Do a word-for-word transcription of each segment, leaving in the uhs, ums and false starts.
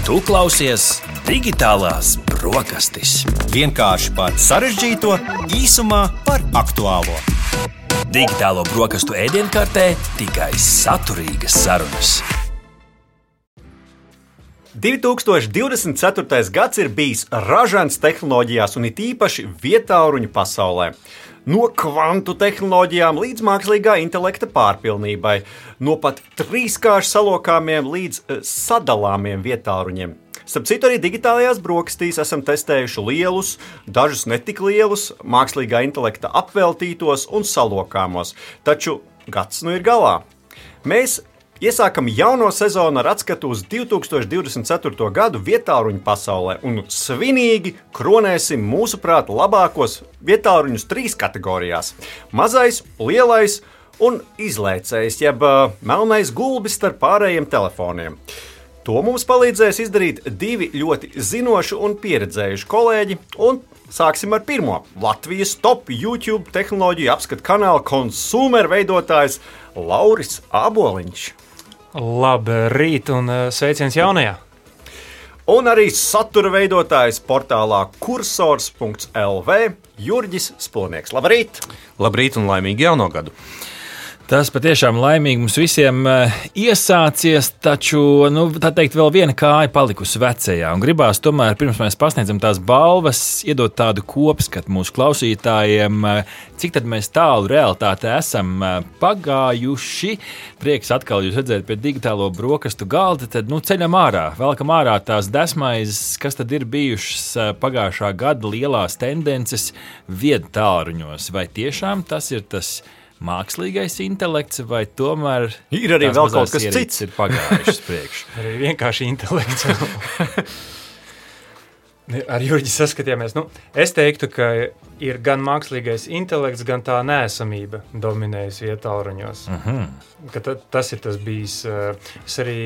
Tu klausies Digitālās brokastis. Vienkārši par sarežģīto, īsumā par aktuālo. Digitālo brokastu ēdienkartē tikai saturīgas sarunas. divi tūkstoši divdesmit ceturtais gads ir bijis ražants tehnoloģijās un it īpaši vietāluņu pasaulē. No kvantu tehnoloģijām līdz mākslīgā intelekta pārpilnībai, no pat trīskāršu salokāmiem līdz sadalāmiem vietāluņiem. Starp citu, arī digitālajās brokastīs esam testējuši lielus, dažus netik lielus, mākslīgā intelekta apveltītos un salokāmos. Taču gads nu ir galā. Mēs iesākam jauno sezonu ar atskatu uz divi tūkstoši divdesmit ceturto gadu vietāluņu pasaulē un svinīgi kronēsim mūsuprāt labākos vietāluņus trīs kategorijās – mazais, lielais un izlēcējs, jeb uh, melnais gulbis starp pārējiem telefoniem. To mums palīdzēs izdarīt divi ļoti zinoši un pieredzējuši kolēģi, un sāksim ar pirmo – Latvijas top YouTube tehnoloģiju apskatu kanāla konsumer veidotājs Lauris Āboliņš. Labrīt un sveiciens jaunajā! Un arī satura veidotājs portālā kursors punkts el vē Jurģis Spilnieks. Labrīt! Labrīt un laimīgi jauno gadu! Tas patiešām laimīgi mums visiem iesācies, taču, nu, tā teikt, vēl viena kāja palikusi vecajā. Un gribās tomēr, pirms mēs pasniedzam tās balvas, iedot tādu kopskatu mūsu klausītājiem, cik tad mēs tālu realitātē esam pagājuši. Prieks atkal jūs redzēt pie digitālo brokastu galda, tad, nu, ceļam ārā, velkam ārā tās desmaizes, kas tad ir bijušas pagājušā gada lielās tendences viedtāluņos. Vai tiešām tas ir tas mākslīgais intelekts, vai tomēr ir arī vēl kaut kas cits ir pagājušas priekš? Arī vienkārši intelekts. Ar Jurģi saskatījāmies. Nu, es teiktu, ka ir gan mākslīgais intelekts, gan tā neesamība dominējis vietāluņos. Uh-huh. Ka tas ir tas bijis. Es arī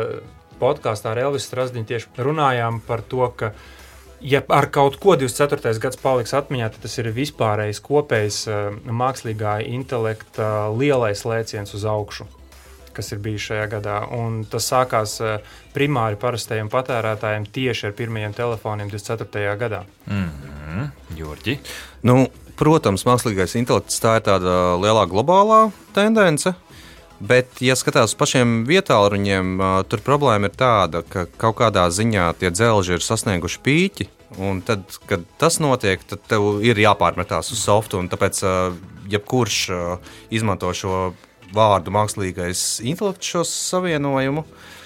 podkāstā ar Elvisu Strasdiņu tieši runājām par to, ka ja ar kaut ko divdesmit ceturtais gads paliks atmiņā, tad tas ir vispārējais kopējs mākslīgā intelekta lielais lēciens uz augšu, kas ir bijis šajā gadā. Un tas sākās primāri parastajiem patērētājiem tieši ar pirmajiem telefoniem divdesmit ceturtajā gadā. Mm-hmm. Jurģi? Nu, protams, mākslīgais intelekts tā ir tāda lielā globālā tendence. Bet, ja skatās uz pašiem vietāluņiem, tur problēma ir tāda, ka kaut kādā ziņā tie dzelži ir sasnieguši pīķi, un tad, kad tas notiek, tad tev ir jāpārmetās uz softu, un tāpēc jebkurš izmanto šo vārdu mākslīgais intelekts šo savienojumu,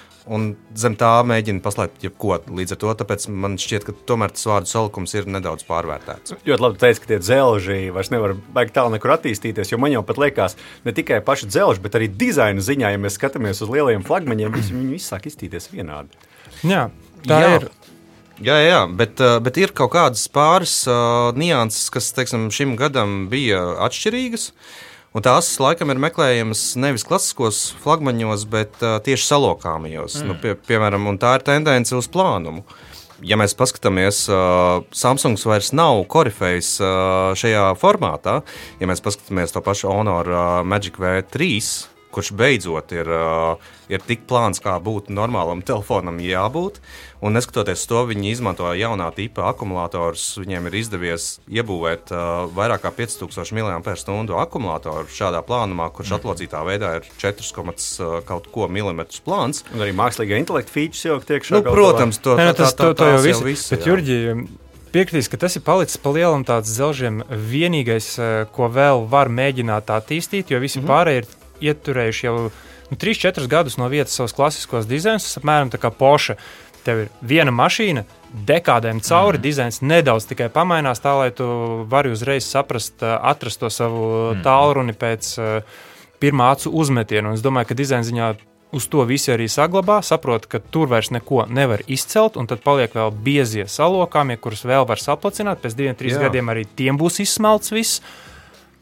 un zem tā mēģina paslēpt jebko līdz ar to, tāpēc man šķiet, ka tomēr tas vārdu salikums ir nedaudz pārvērtēts. Ļoti labi teica, ka tie dzelži vairs nevar baigi tālu nekur attīstīties, jo man jau pat liekas ne tikai paši dzelži, bet arī dizaina ziņā, ja mēs skatāmies uz lielajiem flagmaņiem, viņi visi sāk iztīties vienādi. Jā, tā jā. ir. Jā, jā, bet, bet ir kaut kādas pāris uh, nianses, kas, teiksim, šim gadam bija atšķirīgas. Un tās laikam ir meklējamas nevis klasiskos flagmaņos, bet uh, tieši salokāmajos. Mm. Nu, pie, piemēram, un tā ir tendence uz plānumu. Ja mēs paskatāmies, uh, Samsungs vairs nav korifejs uh, šajā formātā. Ja mēs paskatāmies to pašu Honor uh, Magic V trīs, kurš beidzot ir, uh, ir tik plāns, kā būtu normālam telefonam jābūt. Un neskatoties to, viņi izmanto jaunā tipa akumulātorus. Viņiem ir izdevies iebūvēt uh, vairāk kā pieci tūkstoši miliampēru stundu akumulātoru šādā plānumā, kurš atlocītā veidā ir četri kaut ko milimetrus plāns. Un arī mākslīgā intelekta features jau tiek šā. Nu, protams, to, ne, tā, tā, tas, tā, to, to jau, jau visi, visi. Bet, Jurģi, piekritīs, ka tas ir palicis pa lielam tāds dzelžiem vienīgais, ko vēl var mēģināt attīstīt, jo visi mm-hmm. pārējie ir ieturējuši jau nu, trīs četrus gadus no vietas savus klasiskos dizainus. Tas apmēram tā kā Porsche. Tev ir viena mašīna, dekādēm cauri, mm. dizains nedaudz tikai pamainās tā, lai tu vari uzreiz saprast, atrast to savu mm. tālruni pēc uh, pirmā acu uzmetiena. Un es domāju, ka dizaina ziņā uz to visi arī saglabā, saprot, ka tur vairs neko nevar izcelt, un tad paliek vēl biezie salokāmie, kurus vēl var saplacināt. Pēc diviem, trīs Jā. gadiem arī tiem būs izsmelts viss.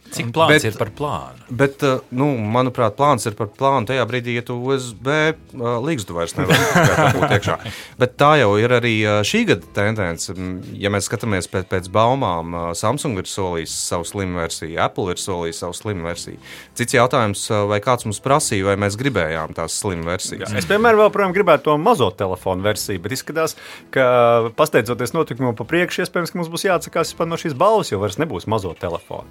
Cik plāns Bet- ir par plānu? Bet, uh, nu, manuprāt, plāns ir par plānu tajā brīdī, ja tu U S B uh, līgstu vairs nevar būt iekšā. Bet tā jau ir arī uh, šī gada tendence. Mm, Ja mēs skatāmies pēc, pēc baumām, uh, Samsung ir solījis savu slimu versiju, Apple ir solījis savu slimu versiju. Cits jautājums, uh, vai kāds mums prasīja, vai mēs gribējām tās slimu versijas. Es, piemēram, joprojām gribētu to mazo telefonu versiju, bet izskatās, ka pasteidzoties notikumam pa priekšu, iespējams, ka mums būs jāatsakās no šīs balvas, jo vairs nebūs mazo telefonu.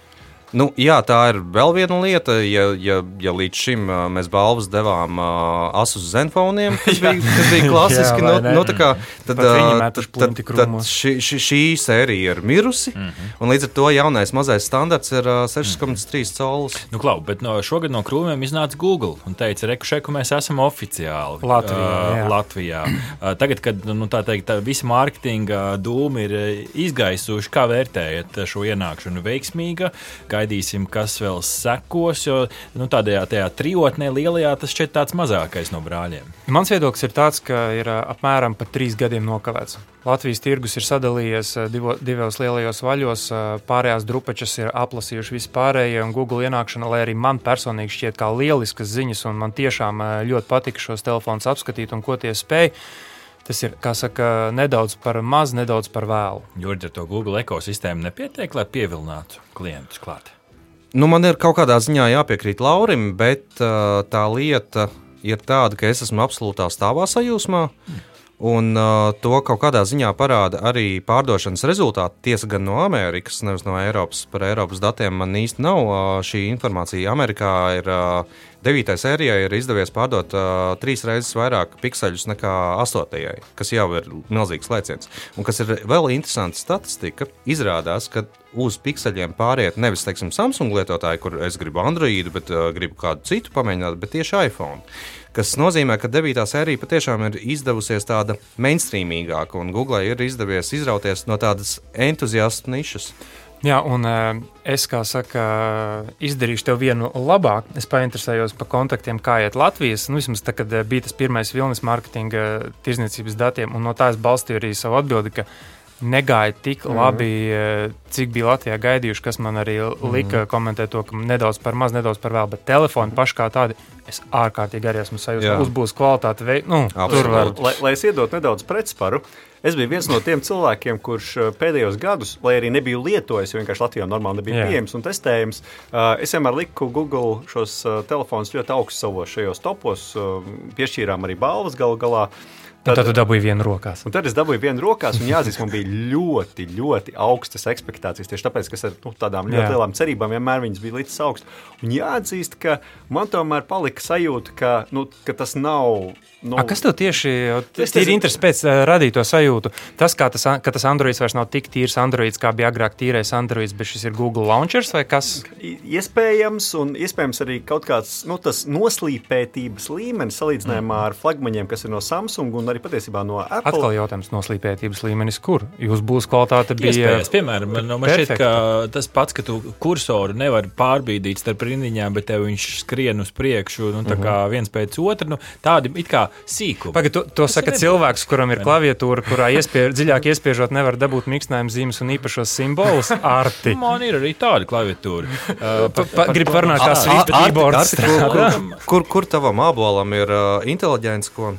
Nu, jā, tā ir vēl viena lieta. Ja, ja, ja līdz šim uh, mēs balvas devām uh, Asus Zenfoniem, kas bija, kas bija klasiski, Jā, nu, vai ne? nu, tā kā, tad, Pat viņi uh, metuši tad, plinti tad, tad krūmos. šī, šī, šī sērija ir mirusi, mm-hmm. un līdz ar to jaunais mazais standarts ir uh, seši komats trīs colis. Nu, klau, bet no, šogad no krūmiem iznāca Google un teica, reku šeku mēs esam oficiāli Latvijā, uh, jā. Latvijā. Uh, tagad, kad nu, tā teikt, tā visa mārketinga dūmi ir uh, izgaisuši, kā vērtējat šo ienākšanu veiksmīga, gaidīsim, kas vēl sekos, jo nu, tādajā tajā trijotnē lielajā tas šķiet tāds mazākais no brāļiem. Mans viedoklis ir tāds, ka ir ā, apmēram pat trīs gadiem nokavēts. Latvijas tirgus ir sadalījies ā, divo, divos lielajos vaļos, ā, pārējās drupačas ir aplasījuši vispārējie, un Google ienākšana, lai arī man personīgi šķiet kā lieliskas ziņas, un man tiešām ā, ļoti patika šos telefonus apskatīt un ko tie spēj. Tas ir, kā saka, nedaudz par maz, nedaudz par vēlu. Jurģi, ar to Google ekosistēmu nepietiek, lai pievilinātu klientus klāt. Nu, man ir kaut kādā ziņā jāpiekrīt Laurim, bet uh, tā lieta ir tāda, ka es esmu absolūtā stāvā sajūsmā. Mm. Un uh, to kaut kādā ziņā parāda arī pārdošanas rezultāti. Tiesa gan no Amerikas, nevis no Eiropas. Par Eiropas datiem man īsti nav uh, šī informācija. Amerikā ir uh, devītai sērijai ir izdevies pārdot uh, trīs reizes vairāk pikseļus nekā astotajai, kas jau ir milzīgs lēciens. Un kas ir vēl interesanta statistika, izrādās, ka uz pikseļiem pāriet nevis, teiksim, Samsung lietotāji, kur es gribu Androidu, bet uh, gribu kādu citu pamēģināt, bet tieši iPhone. Kas nozīmē, ka devītā sērija patiešām ir izdevusies tāda mainstreamīgāka, un Google ir izdevies izrauties no tādas entuziastu nišas. Jā, un ā, es, kā saka, izdarīšu tev vienu labāk. Es painteresējos par kontaktiem, kā iet Latvijas. Nu, vismaz tā, kad bija tas pirmais vilnis mārketinga tirzniecības datiem, un no tā es balstīju arī savu atbildi, ka negāja tik labi, mm. cik bija Latvijā gaidījuši, kas man arī lika mm. komentēt to, ka nedaudz par maz, nedaudz par vēl, bet telefoni paši kā tādi, es ārkārtīgi arī esmu sajūta, uzbūs kvalitāti, vei, nu, tur var. Lai, lai es iedot nedaudz pretsparu, es biju viens no tiem cilvēkiem, kurš pēdējos gadus, lai arī nebiju lietojis, jo vienkārši Latvijā normāli nebija Jā. pieejams un testējams, es vienmēr liku Google šos telefonus ļoti augstu savos šajos topos, piešķīrām arī balvas galu galā. Tad, tad tu dabūji vienu rokās. Un tad es dabūju vienu rokās, un jāatzīst, man bija ļoti, ļoti augstas expectācijas. Tieši tāpēc, ka ar nu, tādām ļoti Jā. lielām cerībām vienmēr viņas bija līdz augsts. Un jāatzīst, ka man tomēr palika sajūta, ka, nu, ka tas nav. Nu, A, kas tev tieši Es ir nezinu. interesi pēc uh, radīt to sajūtu? Tas, kā tas, ka tas Androids vairs nav tik tīrs Androids, kā bija agrāk tīrais Androids, bet šis ir Google Launchers vai kas? Iespējams, un iespējams arī kaut kāds nu, tas noslīpētības līmenis salīdzinājumā mm. ar flagmaņiem, kas ir no Samsung un arī patiesībā no Apple. Atkal jautājums noslīpētības līmenis, kur? Jūs būs kvalitāte bija... Iespējas, piemēram, man, man šķiet, ka tas pats, ka tu kursoru nevar pārbīdīt starp rindiņām, bet tev viņš skrien uz priekšu, nu, tā kā viens pēc otra, nu, tādi it kā sīkumi. Pagad, to, to saka cilvēks, kuram ir klaviatūra, kurā iespie, dziļāk iespiežot nevar dabūt mīkstinājuma zīmes un īpašos simbolus. Arti. Man ir arī tāda klaviatūra. Uh, Pa, pa, grib parunāt, kā svīst keyboards strādā. Kur, kur tavam ābolam ir uh, inteliģents, ko?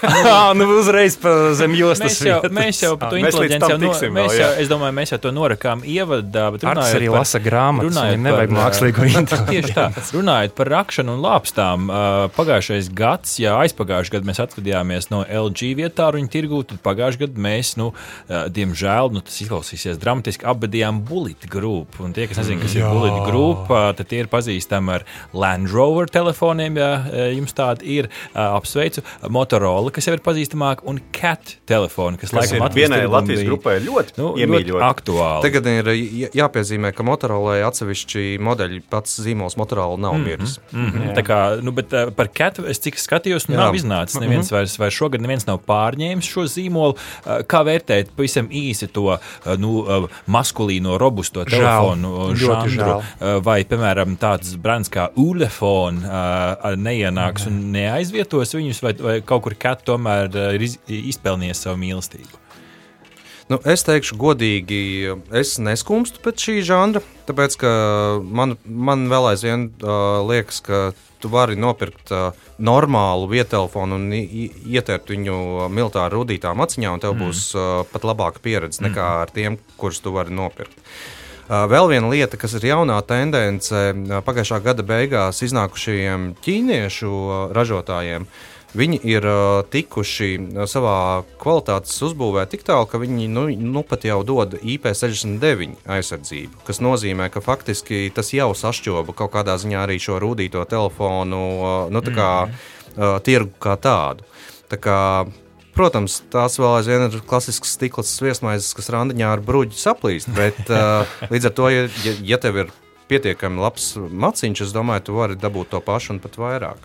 Nu, uzreiz pa zem jostas Mēs jau, vietas. mēs jau par to Mēs līdz inteliģenci tam jau, no, tiksim mēs vēl, jau, jā. es domāju, mēs jau to norakām ievadā, bet Artis runājot arī par, lasa grāmatas, runājot viņam nevajag par, mākslīgo uh, intelektu. Tieši tā, runājot par rakšanu un lāpstām, uh, pagājušais gads, ja aizpagājušajā gadā mēs atvadījāmies no L G vietāruņu tirgū, tad pagājušajā gadā mēs, nu, uh, diemžēl, nu, tas izklausīsies dramatiski, apbedījām Bullet Group, un tie, kas nezin, kas ir Bullet Group, uh, tad tie ir pazīstami ar Land Rover telefoniem, ja uh, jums tādi ir, uh, apsveicu, Motorola, kas jau ir pazīstamāk, un Cat telefoni, kas, kas laikam ir vienai tirgum Latvijas bija, grupai ļoti nu, iemīļoti. ļoti aktuāli. Tagad ir jā- jāpiezīmē, ka Motorola atsevišķi modeļi, pats zīmols Motorola nav miris. Mm -hmm. Tā kā, nu, bet uh, par Catu es cik skatījos, nu, Jā. nav iznācis. Neviens mm -hmm. vairs, vairs šogad neviens nav pārņēmis šo zīmolu. Uh, kā vērtēt pavisam īsi to uh, nu, uh, maskulīno, robusto telefonu uh, Ļoti žanru? žēl. Uh, vai, piemēram, tāds brands kā Ulefone uh, neienāks un neaizvietos viņus, vai, vai kaut kur Cat tomēr uh, ir iz, izpelnījies savu mīlestību? Nu, es teikšu, godīgi, es neskumstu pēc šī žanra, tāpēc ka man, man vēl aizvien uh, liekas, ka tu vari nopirkt uh, normālu viedtelefonu un ietērt viņu militāri rudītām aciņā, un tev mm. būs uh, pat labāka pieredze nekā mm. ar tiem, kurus tu vari nopirkt. Uh, vēl viena lieta, kas ir jaunā tendence uh, pagājušā gada beigās iznākušajiem ķīniešu uh, ražotājiem, viņi ir uh, tikuši uh, savā kvalitātes uzbūvē tik tālu, ka viņi nu, nu pat jau dod I P sešdesmit deviņi aizsardzību, kas nozīmē, ka faktiski tas jau sašķoba kaut kādā ziņā arī šo rūdīto telefonu uh, nu, tā kā, uh, tirgu kā tādu. Tā kā, protams, tās vēl aizvien ir klasisks stiklas sviestmaizes, kas randiņā ar bruģi saplīst, bet uh, līdz ar to, ja, ja tev ir pietiekami labs maciņš, es domāju, tu vari dabūt to pašu un pat vairāk.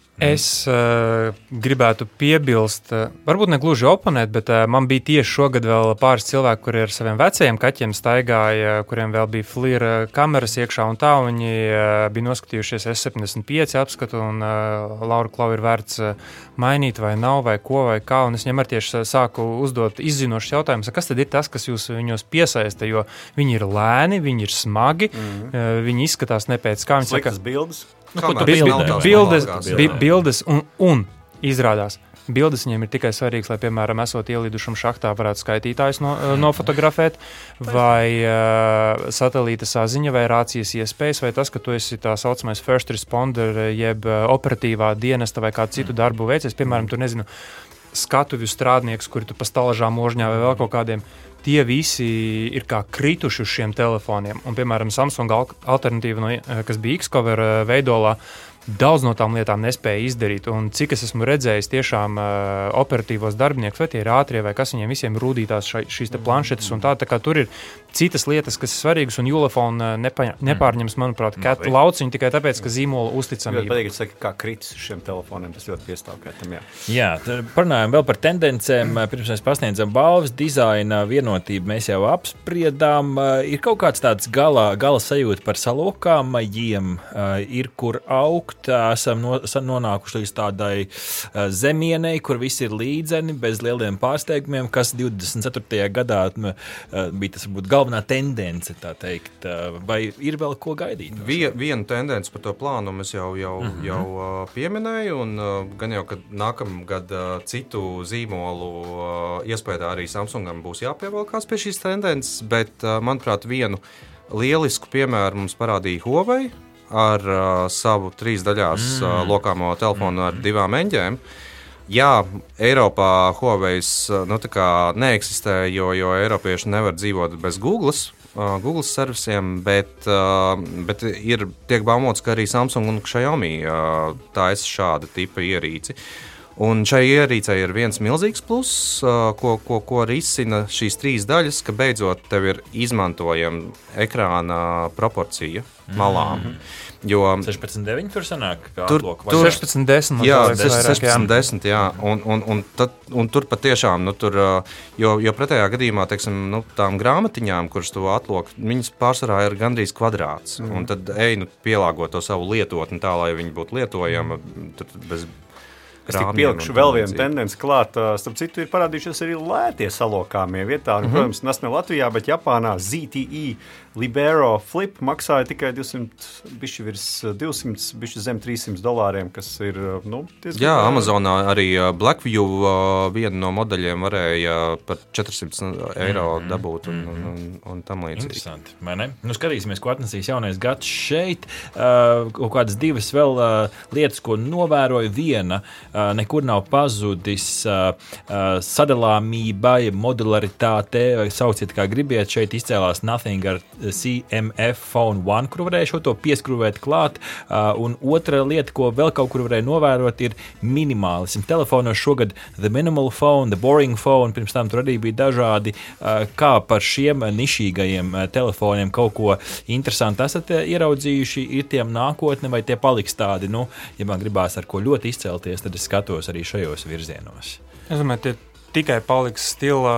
Es uh, gribētu piebilst, uh, varbūt ne gluži oponēt, bet uh, man bija tieši šogad vēl pāris cilvēki, kuri ar saviem vecajiem kaķiem staigāja, kuriem vēl bija flīra kameras iekšā un tā, viņi uh, bija noskatījušies S septiņdesmit pieci apskatu un uh, Laura Klau ir vērts uh, mainīt vai nav vai ko vai kā, un es viņam ar tieši sāku uzdot izzinošus jautājumus, kas tad ir tas, kas jūs viņos piesaista, jo viņi ir lēni, viņi ir smagi, mm-hmm. uh, viņi izskatās ne pēc kā. Sliktas bildes? Nu, bildes, bildes un, un izrādās. Bildes viņiem ir tikai svarīgas, lai, piemēram, esot ielidušam šahtā, varētu skaitītājus no, nofotografēt, vai uh, satelīta saziņa, vai rācijas iespējas, vai tas, ka tu esi tā saucamais first responder, jeb uh, operatīvā dienesta vai kādu citu darbu veicies. Piemēram, tu nezinu, skatuvju strādnieks, kuri tu pa stalažām možņā vai vēl kaut kādiem. Tie visi ir kā krituši uz šiem telefoniem. Un, piemēram, Samsung alternatīva, no, kas bija X-Cover veidolā, daudz no tām lietām nespēja izdarīt. Un cik es esmu redzējis tiešām uh, operatīvos darbiniekus, vai tie ir ātrie, vai kas viņiem visiem rūdītās šai, šīs te planšetes un tā. Tā kā tur ir citas lietas, kas ir svarīgas, un Ulefone nepa, nepārņems, manuprāt, kat lauciņu tikai tāpēc, ka zīmola uzticamība. Ļoti patīk, saka, kā kritis uz šiem telefoniem, tas ļoti piestāv kaitam, jā. Jā, parunājam vēl par tendencēm. Pirms mēs pasniedzam balvas, dizaina vienotību mēs jau apspriedām. Ir kaut kāds tāds gala, gala sajūta par salokāmajiem, ir kur augt. Esam no, nonākuši līdz tādai uh, zemienei, kur viss ir līdzeni, bez lieliem pārsteigumiem, kas divdesmit ceturtajā gadā uh, bija tas varbūt galvenā tendence, tā teikt. Uh, vai ir vēl ko gaidīt? Vie, viena tendence par to plānumu es jau, jau, mm-hmm. jau uh, pieminēju, un uh, gan jau, ka nākamgad uh, citu zīmolu uh, iespējā arī Samsungam būs jāpievalkās pie šīs tendences, bet, uh, manuprāt, vienu lielisku piemēru mums parādīja Huawei, ar uh, savu trīs daļās mm. uh, lokāmo telefonu ar divām eņģēm. Jā, Eiropā Huawei uh, nu, neeksistē, jo, jo eiropieši nevar dzīvot bez Googles, uh, Google servisiem, bet, uh, bet ir tiek baumots, ka arī Samsung un Xiaomi uh, taisa šāda tipa ierīci. Un šai ierīcei ir viens milzīgs pluss, uh, ko, ko, ko risina šīs trīs daļas, ka beidzot tev ir izmantojama ekrāna proporcija malām. Mm. Jo sešpadsmit deviņi tur sanāk, kā tur, atlok, tur sešpadsmit desmit. Jā, sešpadsmit desmit, jā. Un, un, un, tad, un tur patiešām, nu, tur, jo, jo pretējā gadījumā, teiksim, nu, tām grāmatiņām, kuras tu atlok, viņas pārsvarā ir gandrīz kvadrāts. Mm. Un tad ej, nu, pielāgo to savu lietotni tā, lai viņi būtu lietojama tur bez... Es tik pielikšu vēl vienu tendenci klāt. Starp citu, ir parādījušies arī lētie salokāmie vietā. Un, mm-hmm. protams, tas ne Latvijā, bet Japānā Z T E Libero Flip maksāja tikai divsimt, bišķi virs divsimt, bišķi zem trīssimt dolāriem, kas ir, nu, diezgan... Jā, Amazonā arī Blackview vienu no modeļiem varēja par četrsimt eiro mm-hmm. dabūt un, un, un, un tam līdzīgi. Interesanti, vai ne? Nu, skatīsimies, ko atnesīs jaunais gads šeit. Uh, kaut kādas divas vēl uh, lietas, ko novēroju. Viena, uh, nekur nav pazudis uh, uh, sadalāmība, modularitāte, vai sauciet kā gribiet, šeit izcēlās Nothing ar C M F Phone One, kur varēja šo to pieskrūvēt klāt, uh, un otra lieta, ko vēl kaut kur varēja novērot, ir minimālisms. Telefonos šogad The Minimal Phone, The Boring Phone, pirms tam tur arī bija dažādi, uh, kā par šiem nišīgajiem uh, telefoniem kaut ko interesanti esat uh, ieraudzījuši, ir tiem nākotne, vai tie paliks tādi, nu, ja man gribās ar ko ļoti izcelties, tad es skatos arī šajos virzienos. Es domāju, tie tikai paliks stila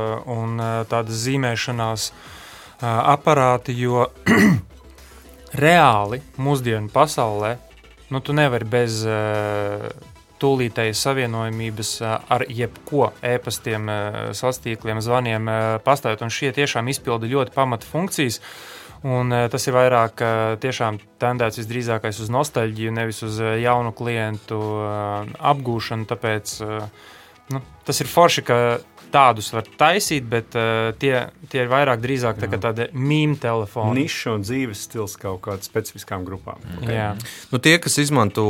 un uh, tādas zīmēšanās aparāti, jo reāli mūsdienu pasaulē, nu, tu nevari bez uh, tūlītējas savienojumības ar jebko e-pastiem, sociāliem zvaniem pastāvot, un šie tiešām izpilda ļoti pamata funkcijas. Un tas ir vairāk tiešām tendēts visdrīzākais uz nostalģiju, nevis uz jaunu klientu apgūšanu, tāpēc nu, tas ir forši, ka tādus var taisīt, bet uh, tie, tie ir vairāk drīzāk tā, tādi mīm telefoni. Niša un dzīves stils kaut kādām specifiskām grupām. Okay. Jā. Nu, tie, kas izmanto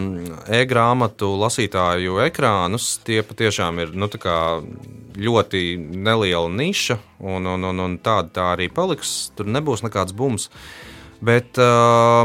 e-grāmatu lasītāju ekrānus, tie patiešām ir nu, tā kā ļoti neliela niša, un, un, un, un tāda tā arī paliks. Tur nebūs nekāds bums. Bet... Uh,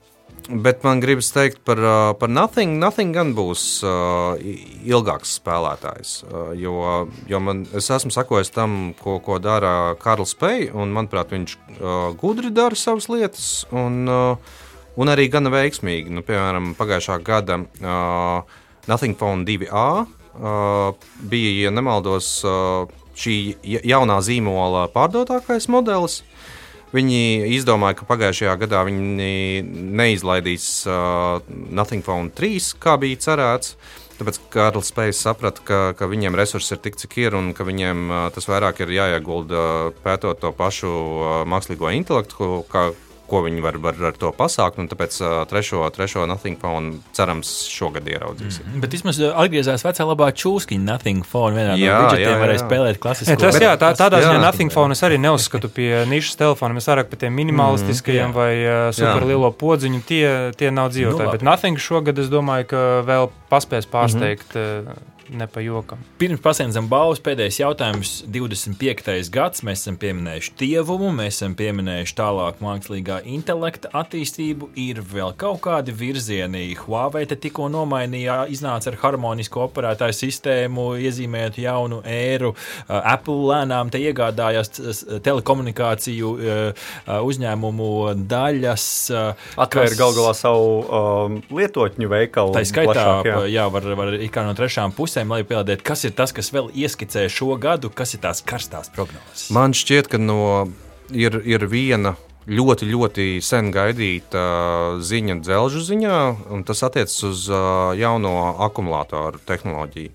Bet man gribas teikt par, par Nothing. Nothing gan būs uh, ilgāks spēlētājs, uh, jo, jo man, es esmu sakojis tam, ko, ko dara Karls Pei, un manuprāt, viņš uh, gudri dara savas lietas, un, uh, un arī gana veiksmīgi. Nu, piemēram, pagājušā gada uh, Nothing Phone divi A uh, bija, ja nemaldos, uh, šī jaunā zīmola pārdotākais modelis. Viņi izdomāja, ka pagājušajā gadā viņi neizlaidīs uh, Nothing Phone trīs, kā bija cerēts. Tāpēc Karls Pejs saprata, ka, ka viņiem resursi ir tik, cik ir, un ka viņiem uh, tas vairāk ir jāiegulda pētot to pašu uh, mākslīgo intelektu, kā, ko viņi var, var ar to pasākt. Tāpēc uh, trešo, trešo Nothing Phone cerams šogad ieraudzīsim. Mm. Bet vismaz atgriezās vecā labā čūskiņa Nothing Phone. Vienā jā, no widgetiem jā, jā. varēja spēlēt klasisko. Jā, tas, jā, tā, tādā jā. ziņā Nothing Phone es arī neuzskatu pie nišas telefoniem. Es vairāk pie tiem minimalistiskajiem mm, vai uh, super lielo podziņu. Tie, tie nav dzīvotāji. Nu, bet Nothing šogad es domāju, ka vēl paspēs pārsteigt. Mm-hmm. Uh, Ne pa jokam. Pirms pasniedzam balvas, pēdējais jautājums. divdesmit piektais gads, mēs esam pieminējuši tievumu, mēs esam pieminējuši tālāk mākslīgā intelekta attīstību. Ir vēl kaut kādi virzieni. Huawei te tikko nomainīja, iznāca ar harmonisku operētāju sistēmu, iezīmētu jaunu ēru. Apple lēnām te iegādājās telekomunikāciju uzņēmumu daļas. Atvēra gal galā savu um, lietotņu veikalu. Tā skaitā, plašāk, jā. jā, var, var ikā no trešām pusēm, lai pielādētu, kas ir tas, kas vēl ieskicē šo gadu, kas ir tās karstās prognozes. Man šķiet, ka no, ir, ir viena ļoti, ļoti sen gaidīta ziņa dzelžu ziņā, un tas attiecas uz uh, jauno akumulātoru tehnoloģiju.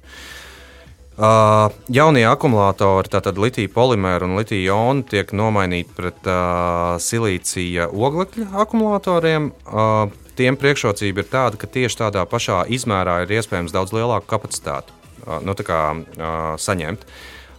Uh, jaunie akumulātori, tātad litija polimēri un litija ioni, tiek nomainīti pret uh, silīcija oglekļa akumulātoriem. Uh, Tiem priekšrocība ir tāda, ka tieši tādā pašā izmērā ir iespējams daudz lielāku kapacitāti uh, nu, tā kā, uh, saņemt.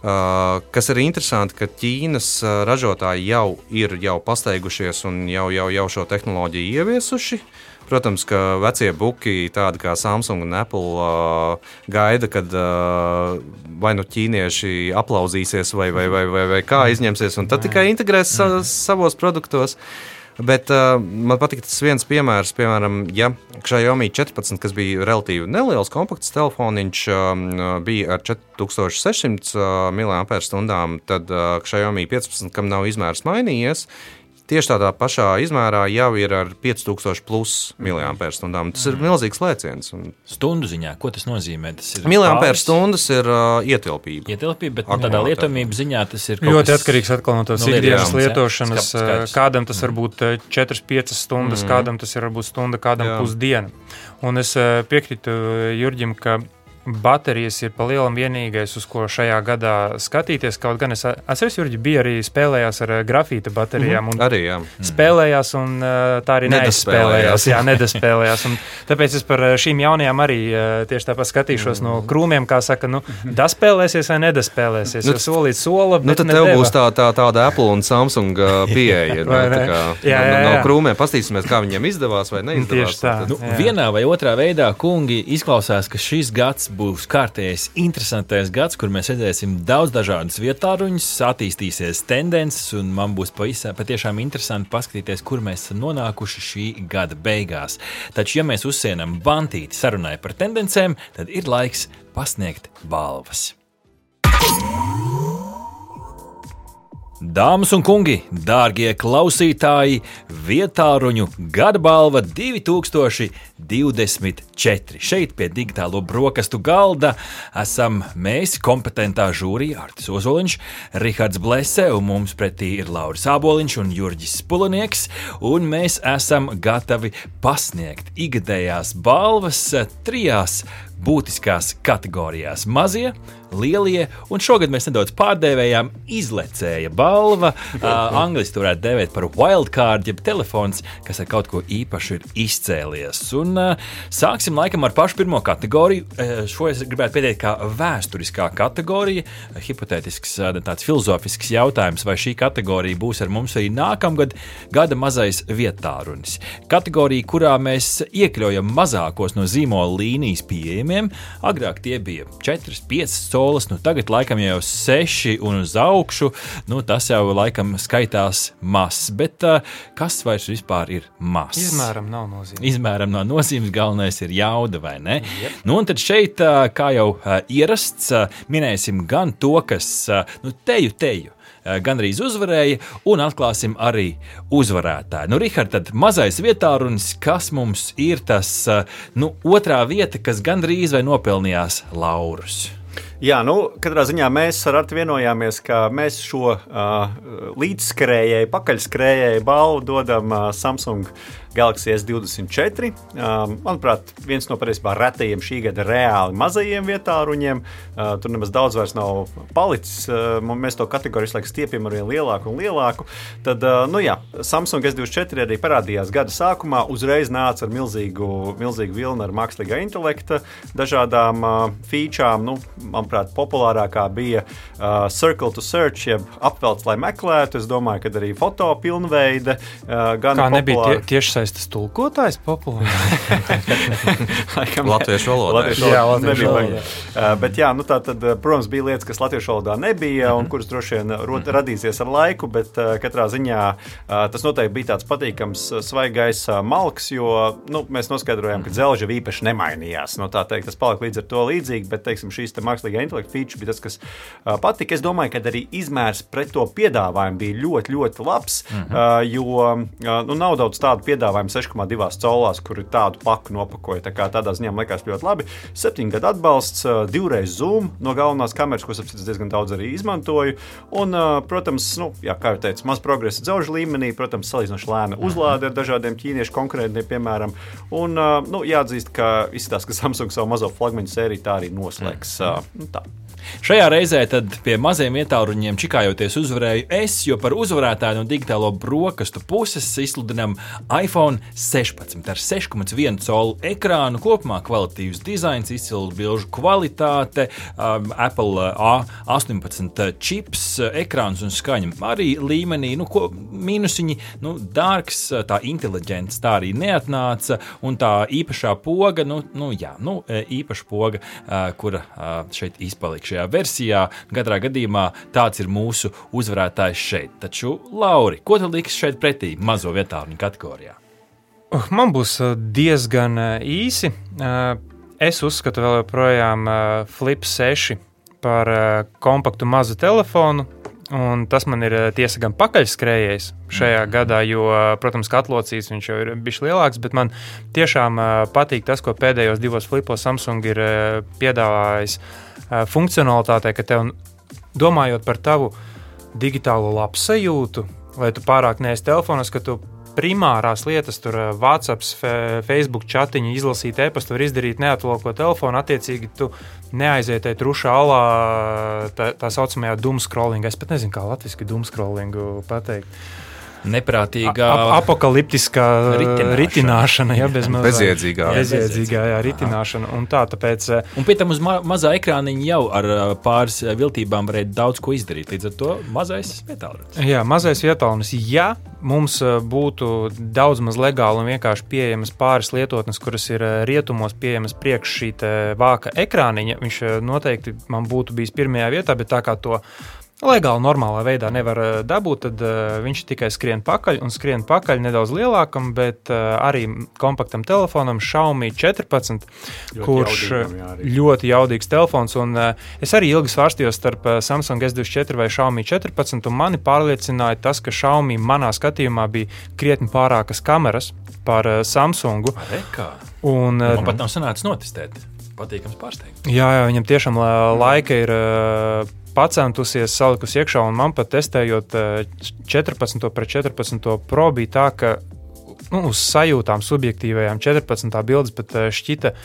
Uh, kas ir interesanti, ka Ķīnas uh, ražotāji jau ir jau pasteigušies un jau, jau, jau šo tehnoloģiju ieviesuši. Protams, ka vecie buki, tādi kā Samsung un Apple, uh, gaida, kad uh, vai nu ķīnieši aplauzīsies vai, vai, vai, vai, vai kā izņemsies, un tad tikai integrēs sa, savos produktos. Bet uh, man patīk tas viens piemērs, piemēram, ja Xiaomi četrpadsmit, kas bija relatīvi neliels kompakts telefoniņš, um, bija ar četri tūkstoši seši simti miliampērstundu, tad uh, Xiaomi piecpadsmit, kam nav izmērs mainījies, tieši tādā pašā izmērā jau ir ar pieci tūkstoši plus miliampērstundu. Tas ir milzīgs lēciens. Un... Stundu ziņā, ko tas nozīmē? Tas ir miliampērstundas ir uh, ietilpība. Ietilpība, bet tādā lietojamības ziņā tas ir ļoti kas... atkarīgs atkal no tās ikdienas lietošanas. Ja? Skaidrs. Kādam tas var būt četras piecas stundas, mm. kādam tas var būt stunda, kādam jā. Pusdiena. Un es piekrītu Jurģim, ka baterijas ir palielam vienīgais, uz ko šajā gadā skatīties. Kaut gan es atceros, Jurģi bija arī spēlējās ar grafīta baterijām. Mm-hmm. Arī, jā. Spēlējās un tā arī neizspēlējās. Jā, nedaspēlējās. Un tāpēc es par šīm jaunajām arī tieši tāpat skatīšos mm. no krūmiem, kā saka, nu, daspēlēsies vai nedaspēlēsies. Nu, jo solīt sola, bet nu, tad tev būs tā, tā, tāda Apple un Samsung pieeja. Ne, tā kā, jā, jā, jā. No, no krūmiem pastīsimies, kā viņiem izdevās vai neizdevās. Tieši tā. Nu, vienā vai otrā veidā, kungi, izklausās, ka šis gads būs kārtējais, interesantais gads, kur mēs redzēsim daudz dažādas vietāruņus, attīstīsies tendences, un man būs pavisam, patiešām interesanti paskatīties, kur mēs esam nonākuši šī gada beigās. Taču, ja mēs uzsienam bantīti sarunai par tendencēm, tad ir laiks pasniegt balvas. Dāmas un kungi, dārgie klausītāji, vietāruņu gada balva divi tūkstoši divdesmit četri. Šeit pie digitālo brokastu galda esam mēs, kompetentā žūrija Artis Ozoliņš, Rihards Blese, un mums pretī ir Lauris Āboliņš un Jurģis Spulinieks, un mēs esam gatavi pasniegt ikgadējās balvas trijās būtiskās kategorijās - mazie, lielie, un šogad mēs nedaudz pārdēvējām izlecēja balva. Uh, Angliski varētu dēvēt par wildcard, jeb telefons, kas ar kaut ko īpašu ir izcēlies. Un uh, sāksim laikam ar pašu pirmo kategoriju. Uh, šo es gribētu pieteikt kā vēsturiskā kategorija. Uh, hipotētisks, uh, tāds filozofisks jautājums, vai šī kategorija būs ar mums arī nākamgad gada mazais vietārunis. Kategorija, kurā mēs iekļaujam mazākos no zīmola līnijas pieejamiem. Agrāk tie bija četras, piecas solas, nu tagad laikam jau seši un uz augšu, nu tas jau laikam skaitās mazs, bet uh, kas vairs vispār ir mazs? Izmēram nav nozīmes. Izmēram nav nozīmes, galvenais ir jauda, vai ne? Yep. Nu un tad šeit, uh, kā jau uh, ierasts, uh, minēsim gan to, kas, uh, nu teju teju, gandrīz uzvarēja, un atklāsim arī uzvarētāju. Nu, Rihard, tad mazais vietārunis, kas mums ir tas, nu, otrā vieta, kas gandrīz vai nopelnījās laurus? Jā, nu, katrā ziņā mēs ar Artu vienojāmies, ka mēs šo uh, līdzskrējēju, pakaļskrējēju balvu dodam uh, Samsung Galaxy S divdesmit četri. Uh, manuprāt, viens no patiesībā retajiem šī gada reāli mazajiem vietāruņiem. Uh, tur nemaz daudz vairs nav palicis. Uh, mēs to kategoriju laikam stiepjam ar vien lielāku un lielāku. Tad, uh, nu jā, Samsung S divdesmit četri arī parādījās gada sākumā. Uzreiz nāca ar milzīgu, milzīgu vilnu ar mākslīgā intelekta dažādām uh, featurām. Nu, manuprāt, populārākā bija uh, Circle to Search, jeb apvelts, lai meklētu. Es domāju, ka arī foto pilnveide uh, gan Kā nebija populāra. tie, tiešsaistes tulkotājs populārs? Latviešu valodā. Latviešu Jā, valodā latviešu nebija. valodā. Uh, bet jā, nu tā tad, protams, bija lietas, kas latviešu valodā nebija un kuras droši vien rot, radīsies ar laiku, bet uh, katrā ziņā uh, tas noteikti bija tāds patīkams, svaigais uh, malks, jo nu, mēs noskaidrojām, ka dzelža īpaši nemainījās. Nu, tā teikt, tas palika līdz ar to līdzīgi, bet, teiksim, šīs te mākslīgā intelekta feature bija tas, kas uh, patika. Es domāju, ka arī izmērs pret to piedāvājumu bija ļoti, ļoti labs, uh-huh. uh, jo uh, nu, nav daudz tādu piedāvājumu seši komā divi colās, kur tādu paku nopakoja. Tā kā tādā ziņā man likās ļoti labi. Septiņu gadu atbalsts, uh, divreiz zoom no galvenās kameras, ko es diezgan daudz arī izmantoju. Un, uh, protams, nu, jā, kā jau teicu, maz progresa dzelža līmenī, protams, salīdzinoši lēna uzlāde ar dažādiem ķīniešu konkurentiem, piemēram. Un, uh, nu, jāatzīst, ka izskatās, ka Samsung savu mazo flagmaņu sēriju tā arī noslēgs. Uh, nu, tā. Šajā reizē tad pie maziem vietāruņiem čikājoties uzvarēju es, jo par uzvarētāju no digitālo brokastu puses izsludinām iPhone sešpadsmit ar seši komats viens colu ekrānu, kopumā kvalitīvs dizains, izcils bilžu kvalitāte, um, Apple A astoņpadsmit čips, ekrāns un skaņa arī līmenī, nu, ko, mīnusiņi, nu, dārgs, tā inteliģents tā arī neatnāca, un tā īpašā poga, nu, nu jā, nu, īpaša poga, uh, kura uh, šeit izpalika šajā versijā. Katrā gadījumā tāds ir mūsu uzvarētājs šeit. Taču, Lauri, ko tu liks šeit pretī mazo vietāruņu kategorijā? Uh, man būs diezgan īsi. Uh, es uzskatu vēl joprojām uh, Flip seši par uh, kompaktu mazu telefonu. Un tas man ir tiesa gan pakaļskrējējis šajā mm. gadā, jo, protams, ka atlocīs viņš jau ir bijis lielāks, bet man tiešām patīk tas, ko pēdējos divos flipos Samsung ir piedāvājis funkcionalitātei, ka tev, domājot par tavu digitālo labsajūtu, lai tu pārāk neesi telefonos, ka tu primārās lietas, tur WhatsApp, Facebook chatiņi, izlasīt e-pastu, var izdarīt neatloko telefonu, attiecīgi tu neaizietēji trušā alā tā, tā saucamajā doomscrollinga. Es pat nezinu, kā latviski doomscrollingu pateikt. Neprātīgā, Ap, apokaliptiskā ritināšana, ritināšana ja, bez mazā, bezjēdzīgā, bezjēdzīgā jā, ritināšana. Un tā, tāpēc... Un pie tam uz ma- mazā ekrāniņa jau ar pāris viltībām varēja daudz ko izdarīt. Līdz ar to mazais vietālunis. Jā, mazais vietālunis. Ja mums būtu daudz maz legāli un vienkārši pieejamas pāris lietotnes, kuras ir rietumos pieejamas priekš šī vāka ekrāniņa, viņš noteikti man būtu bijis pirmajā vietā, bet tā kā to legāli, normālā veidā nevar dabūt, tad uh, viņš tikai skrien pakaļ un skrien pakaļ nedaudz lielākam, bet uh, arī kompaktam telefonam Xiaomi četrpadsmit, ļoti kurš jaudīgam, jā, ļoti jaudīgs telefons. Un, uh, es arī ilgi svārstījos starp uh, Samsung S divdesmit četri vai Xiaomi četrpadsmit, un mani pārliecināja tas, ka Xiaomi manā skatījumā bija krietni pārākas kameras par uh, Samsungu. Rekā. Un, uh, Man pat nav sanācis notestēt. Patīkams pārsteigums. Jā, jā, viņam tiešām laika ir uh, pacentusies, salikusi iekšā, un man pat testējot četrpadsmit pret četrpadsmit Pro bija tā, ka nu, uz sajūtām subjektīvajām četrpadsmit bildes pat šķita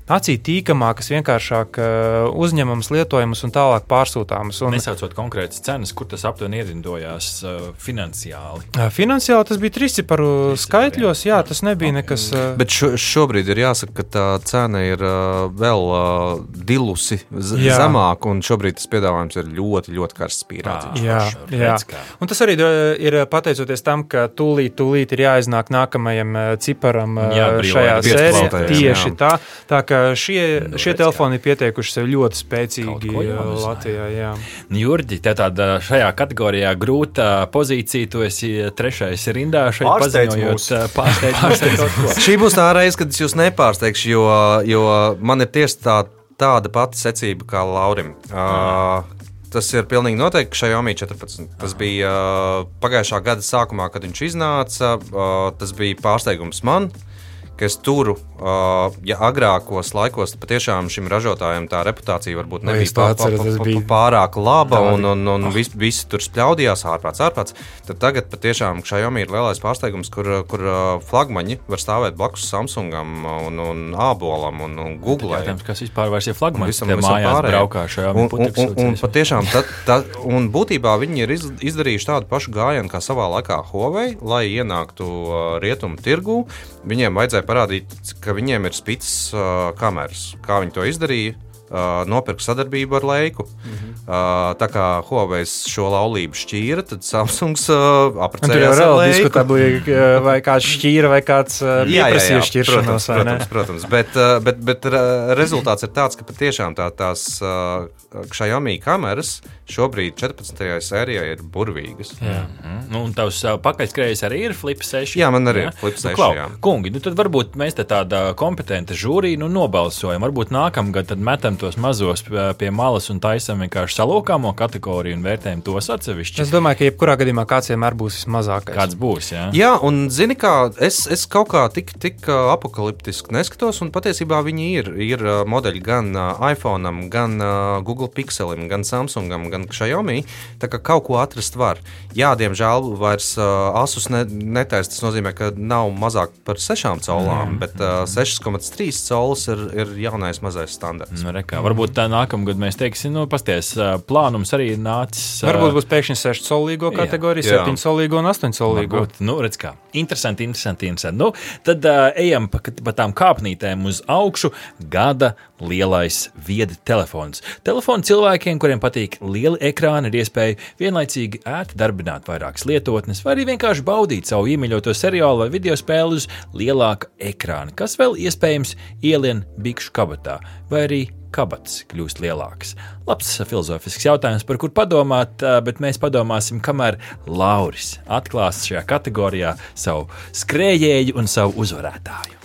acī tīkamākas, vienkāršāk uzņemams, lietojams un tālāk pārsūtāmas. Un, nesaucot konkrētas cenas, kur tas aptuveni ierindojās uh, finansiāli? Finansiāli tas bija trīsciparu skaitļos, jā, tas nebija nekas. Uh... Bet šo, šobrīd ir jāsaka, ka tā cena ir uh, vēl uh, dilusi z- zemāk, un šobrīd tas piedāvājums ir ļoti, ļoti karsts pīrādziņš. Jā, jā. Un tas arī ir pateicoties tam, ka tūlīt, tūlīt ir jāiznāk nākamajam ciparam jā, šajā sērijā. Tieši jā. tā. Tā ka šie, nu, šie telefoni ir pieteikuši sev ļoti spēcīgi Latvijā. Jā. Nu, Jurģi, te tāda šajā kategorijā grūta pozīcija, tu esi trešais rindā šeit paziņojot. Pārsteidz Šī būs tā reize, kad es jūs nepārsteigšu, jo, jo man ir tieši tā, tāda pati secība kā Laurim. Uh, Tas ir pilnīgi noteikti, ka Xiaomi četrpadsmit. Tas bija uh, pagājušā gada sākumā, kad viņš iznāca. Uh, tas bija pārsteigums man, ka es turu, uh, ja agrākos laikos patiešām šim ražotājam tā reputācija varbūt nebija pā, pā, pā, pā, pārāk laba un, un, un visi, visi tur spļaudījās ārprāts, ārprāts. Tad tagad patiešām Xiaomi ir lielais pārsteigums, kur, kur flagmaņi var stāvēt blakus Samsungam un, un Ābolam un, un Google. Jātājums, kas vispār vairs ir flagmaņi, tie mājās braukā Xiaomi un, un, un, un patiešām, tad, tad, un būtībā viņi ir iz, izdarījuši tādu pašu gājienu kā savā laikā Huawei, lai ienāktu rietumu tirgū. Viņiem vajadzēja parādīt, ka viņiem ir spītas uh, kameras. Kā viņi to izdarīja? Uh, nopirka sadarbību ar Leiku. Mm-hmm. Uh, tā kā Huawei šo laulību šķīra, tad Samsungs uh, apprecējās ar Leiku. Diskutabli, vai kāds šķīra, vai kāds uh, pieprasīja šķiršanos. Protams, protams, protams. Bet, uh, bet, bet uh, rezultāts ir tāds, ka patiešām tā, tās uh, Xiaomi kameras šobrīd četrpadsmitajā sērijā ir burvīgas. Mm-hmm. Nu, un tavs uh, pakaļskrējējs arī ir Flip seši? Jā, man arī jā? ir Flip seši. Nu, klau, jā. Kungi, nu tad varbūt mēs te tāda kompetenta žūrija nu, nobalsojam. Varbūt nākamgad tad metam tos mazos pie malas un taisam vienkārši salokāmo kategoriju un vērtējam tos atsevišķi. Es domāju, ka jebkurā gadījumā kāds vienmēr būs vismazākais. Kāds būs, jā. Jā, un zini kā, es, es kaut kā tik, tik apokaliptiski neskatos, un patiesībā viņi ir, ir modeļi gan iPhone'am, gan Google Pixelim, gan Samsungam, gan Xiaomi, tā kā kaut ko atrast var. Jā, diemžēl vairs Asus ne, netaisa, tas nozīmē, ka nav mazāk par sešām colām, mm. bet uh, seši komats trīs colas ir, ir jaunais mazais standarts. Nu, rekā, varbūt tā nākamgad mēs teiksim, nu, pasties, plānums arī nācis. Varbūt būs pēkšņi seši solīgo kategorija, septiņi solīgo un astoņi solīgo. Varbūt, nu, redz kā, interesanti, interesanti, interesanti. Nu, tad uh, ejam pa, pa tām kāpnītēm uz augšu, gada lielais viedi telefons. Telefoni cilvēkiem, kuriem patīk lieli ekrāni, ir iespēja vienlaicīgi ērti darbināt vairākas lietotnes, vai arī vienkārši baudīt savu iemīļoto seriālu vai video spēli uz lielāka ekrāna, kas vēl iespējams ielien bikšu kabatā, vai arī kabats kļūst lielāks. Labs filozofisks jautājums, par kur padomāt, bet mēs padomāsim, kamēr Lauris atklās šajā kategorijā savu skrējēju un savu uzvarētāju.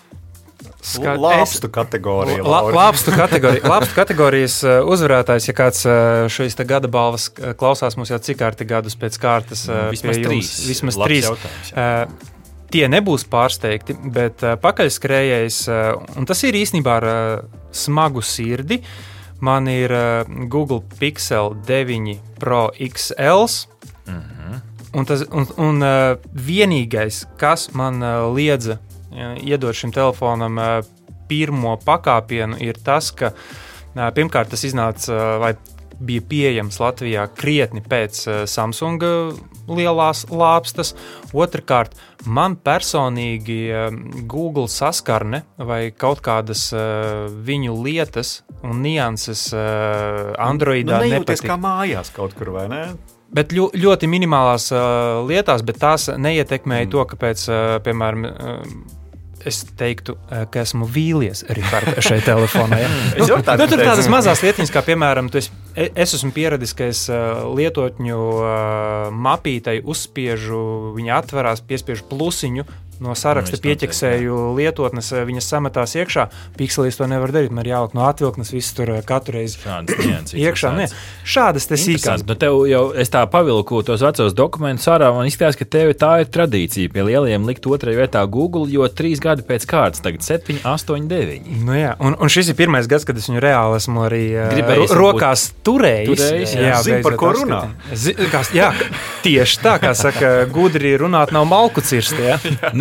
Skat, Lāpstu kategorija. La, lāpstu kategorija. Lāpstu kategorijas uzvarētājs, ja kāds šīs gada balvas klausās mums jau cik kārti gadus pēc kārtas. Vismaz trīs. Vismaz trīs. Tie nebūs pārsteigti, bet pakaļskrējējs, un tas ir īstenībā ar smagu sirdi, man ir Google Pixel deviņi Pro X L. Mm-hmm. Un, tas, un, un vienīgais, kas man liedza iedot šim telefonam pirmo pakāpienu, ir tas, ka pirmkārt tas iznāca vai bija pieejams Latvijā krietni pēc Samsunga lielās lāpstas. Otrakārt, man personīgi Google saskarne vai kaut kādas viņu lietas un nianses Androidā nu, nepatika. Nejūties kā mājās kaut kur, vai ne? Bet ļo, ļoti minimālās uh, lietās, bet tās neietekmēja mm. to, ka pēc, uh, piemēram, uh, es teiktu, uh, ka esmu vīlies Richard šai telefonā. Ja? nu, nu, tur ir tādas mazās lietiņas, kā piemēram, tu esi, es esmu pieradis, ka es uh, lietotņu uh, mapītai uzspiežu, viņa atverās, piespiežu plusiņu, no saraksta nu, pieķeksēju lietotnes, viņas sametās iekšā. Pixelīs to nevar darīt, man ir jāliek no atvilknes, viss tur katru reizi iekšā. Ne, šādas te sīkās. Nu, tev jau es tā pavilku tos vecos dokumentus ārā, man izskatās, ka tev tā ir tradīcija pie lielajiem likt otrai vietā Google, jo trīs gadi pēc kārtas, tagad septiņi, astoņi, deviņi. Nu jā, un, un šis ir pirmais gads, kad es viņu reāli esmu arī Gribējis, rokās turējis. turējis jā, jā, Zini, par ko runā. Zi, kā, jā, tieši tā, kā saka, gudri runāt nav malku cirst, jā. Nu,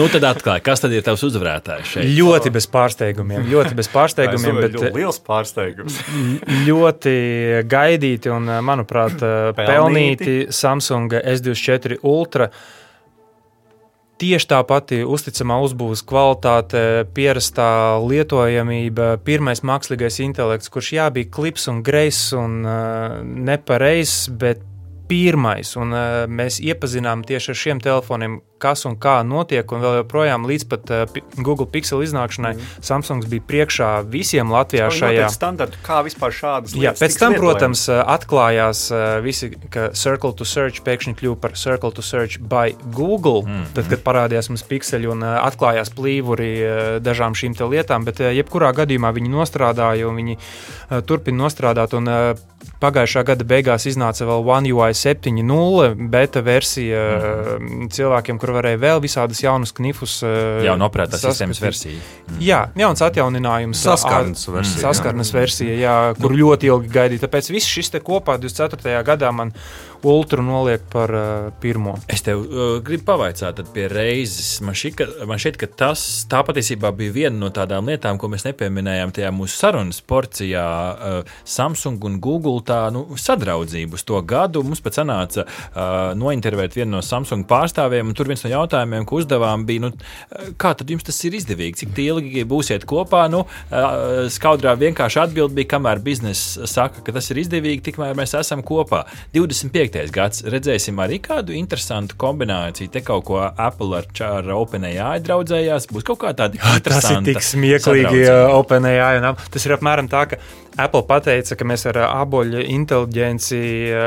Nu, tad atklāj, kas tad ir tavs uzvarētājs šeit? Ļoti bez pārsteigumiem, ļoti bez pārsteigumiem, bet ļoti liels pārsteigums. ļoti gaidīti un, manuprāt, pelnīti Samsung S divdesmit četri Ultra. Tieši tā pati uzticamā uzbūves kvalitāte, pierastā lietojamība, pirmais mākslīgais intelekts, kurš jā, bija klips un greiss un uh, nepareizs, bet pirmais, un uh, mēs iepazinām tieši ar šiem telefoniem, kas un kā notiek, un vēl joprojām līdz pat uh, Google Pixel iznākšanai mm. Samsungs bija priekšā visiem Latvijā šajā. Standartu, kā vispār šādas lietas. Jā, pēc tam, protams, atklājās uh, visi, ka Circle to Search pēkšņi kļuva par Circle to Search by Google, mm. tad, kad parādījās mums Pixeli un uh, atklājās plīvuri uh, dažām šīm te lietām, bet uh, jebkurā gadījumā viņi nostrādāja un viņi uh, turpina nostrādāt, un uh, pagājušā gada beigās iznāca vēl One U I septiņi nulle beta versija mm. cilvēkiem, kur varēja vēl visādas jaunas knifus. Jauna operētās sistēmas versija. Mm. Jā, jauns atjauninājums. Saskarnes versija. Saskarnes versija, jā, kur ļoti ilgi gaidīja. Tāpēc viss šis te kopā divdesmit ceturtajā gadā man Ultru noliek par uh, pirmo. Es tev uh, gribu pavaicāt tad pie reizes. Man šķiet, ka, man šķiet, ka tas tā patiesībā bija viena no tādām lietām, ko mēs nepieminējām tajā mūsu sarunas porcijā. Uh, Samsung un Google tā nu, sadraudzību uz to gadu. Mums pat sanāca uh, nointervēt vienu no Samsung pārstāvjiem, un tur viens no jautājumiem, ko uzdevām, bija, nu, kā tad jums tas ir izdevīgi? Cik ilgi būsiet kopā? Nu, uh, skaudrā vienkārši atbild bija, kamēr biznesa saka, ka tas ir izdevīgi, tikmēr mēs esam kopā. divdesmit piektais gads. Redzēsim arī kādu interesantu kombināciju. Te kaut ko Apple ar, ar OpenAI draudzējās. Būs kaut kā tāda interesanta. Tas ir tik smieklīgi OpenAI. Un tas ir apmēram tā, ka Apple pateica, ka mēs ar aboļu inteliģenci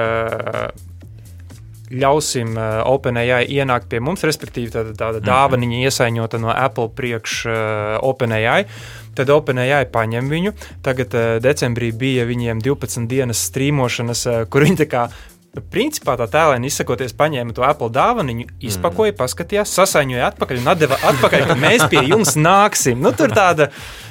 ļausim OpenAI ienākt pie mums, respektīvi tāda, tāda dāvaniņa iesaiņota no Apple priekš OpenAI. Tad OpenAI paņem viņu. Tagad decembrī bija viņiem divpadsmit dienas strīmošanas, kur viņi tā kā principā tā tēlēni izsakoties paņēma to Apple dāvaniņu, izpakoja, paskatījās, sasaiņoja atpakaļ un atdeva atpakaļ, ka mēs pie jums nāksim. Nu, tur tāda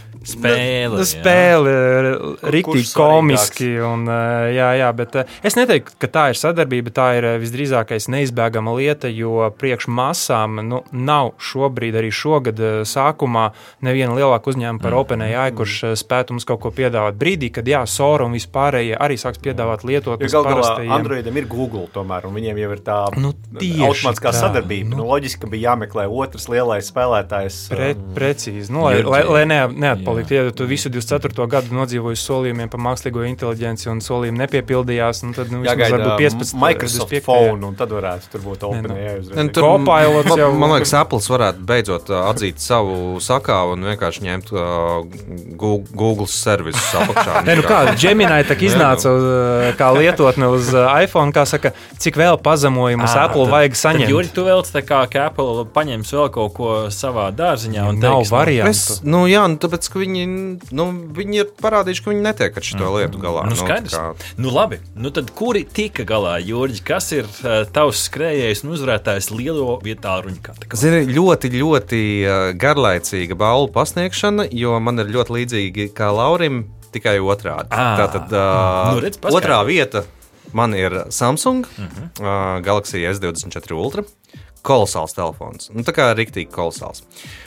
spēle, spēle riktīgi komiski. Un, jā, jā, bet es neteiktu, ka tā ir sadarbība, tā ir visdrīzākais neizbēgama lieta, jo priekš masām nu, nav šobrīd arī šogad sākumā neviena lielāka uzņēmuma par OpenAI, kurš spētu mums kaut ko piedāvāt brīdī, kad jā, Sora un vispārējie arī sāks piedāvāt lietotnes parastajiem. Androidam ir Google tomēr, un viņiem jau ir tā nu, automātiskā sadarbība. Nu, nu, loģiski, ka bija jāmeklē otrs lielais spēlētājs. Pre, precīzi. Nu, lai, lai, lai ne, neatpalikt. Ja tu visu divdesmit ceturto gadu nodzīvoji solījumiem par mākslīgo inteliģenci un solījumi nepiepildījās, un tad nu, jāgaida varbūt piecpadsmit Microsoft Phone, un tad varētu tur būt OpenAI uzreiz. Copilots jau... Man liekas, Apples varētu beidzot atzīt savu sakāvu un vienkārši ņemt uh, Google servisus apakšā. Ne, nu kā, Gemini tak iznāca uz, kā lietotne uz iPhone, kā saka, cik vēl pazemojumus à, Apple tad, vajag saņemt. Tad, Juri, tu vēl tā kā, ka Apple paņems vēl kaut ko savā dārziņā un nav teiks, variantu. Es, nu jā, nu tāpēc, ka viņi, nu, viņi ir parādījuši, ka viņi netiek ar šito lietu galā. Nu, skaidrs. Nu, kā... nu labi, nu tad kuri tika galā, Jurģi? Kas ir uh, tavs skrējējs un uzvarētājs lielo vietāluņu kategorijā? Zini, ļoti, ļoti uh, garlaicīga balvu pasniegšana, jo man ir ļoti līdzīgi kā Laurim, tikai otrādi. À, Tātad uh, nu, redz, otrā vieta man ir Samsung, uh-huh. uh, Galaxy S divdesmit četri Ultra. Kolosāls telefons. Nu, tā kā riktīgi kolosāls.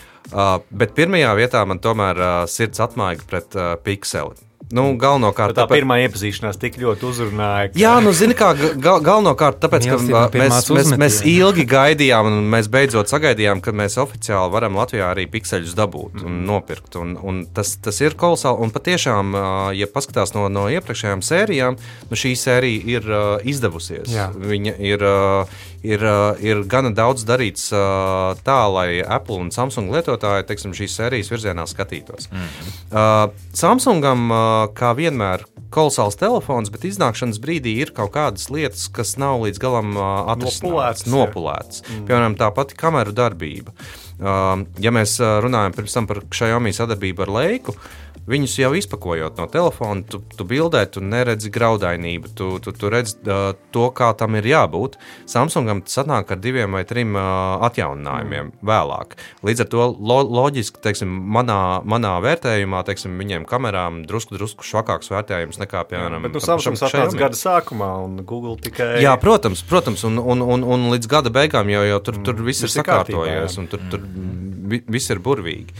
Uh, bet pirmajā vietā man tomēr uh, sirds atmaiga pret uh, Pixeli. Nu, galvenokārt, tā tāpēc... pirmā iepazīšanās tik ļoti uzrunāja. Ka... Jā, nu, zini kā, gal, galvenokārt, tāpēc, ka mēs, mēs, mēs ilgi gaidījām un mēs beidzot sagaidījām, ka mēs oficiāli varam Latvijā arī pikseļus dabūt un nopirkt. Un, un tas, tas ir kolosāli. Un patiešām, ja paskatās no, no iepriekšējām sērijām, nu, šī sērija ir uh, izdevusies. Jā. Viņa ir, uh, ir, uh, ir gana daudz darīts uh, tā, lai Apple un Samsung lietotāji, teiksim, šīs sērijas virzienā skatītos. Mm. Uh, Samsungam uh, kā vienmēr kolosāls telefons, bet iznākšanas brīdī ir kaut kādas lietas, kas nav līdz galam uh, atrisinātas, nopulētas. Mm. Piemēram, tā pati kameru darbība. Uh, ja mēs runājam pirms tam par Xiaomi sadarbību ar Leiku, viņus jau izpakojot no telefona, tu, tu bildē, tu neredzi graudainību, tu, tu, tu redzi uh, to, kā tam ir jābūt. Samsungam tas atnāk ar diviem vai trim uh, atjauninājumiem mm. vēlāk. Līdz ar to lo, loģiski, teiksim, manā, manā vērtējumā, teiksim, viņiem kamerām drusku, drusku švakāks vērtējums nekā, piemēram, bet nu Samsungs atnāca gada sākumā un Google tikai... Jā, protams, protams, un, un, un, un līdz gada beigām jau, jau tur, tur viss mm, ir sakārtojies, un tur, tur vi, viss ir burvīgi.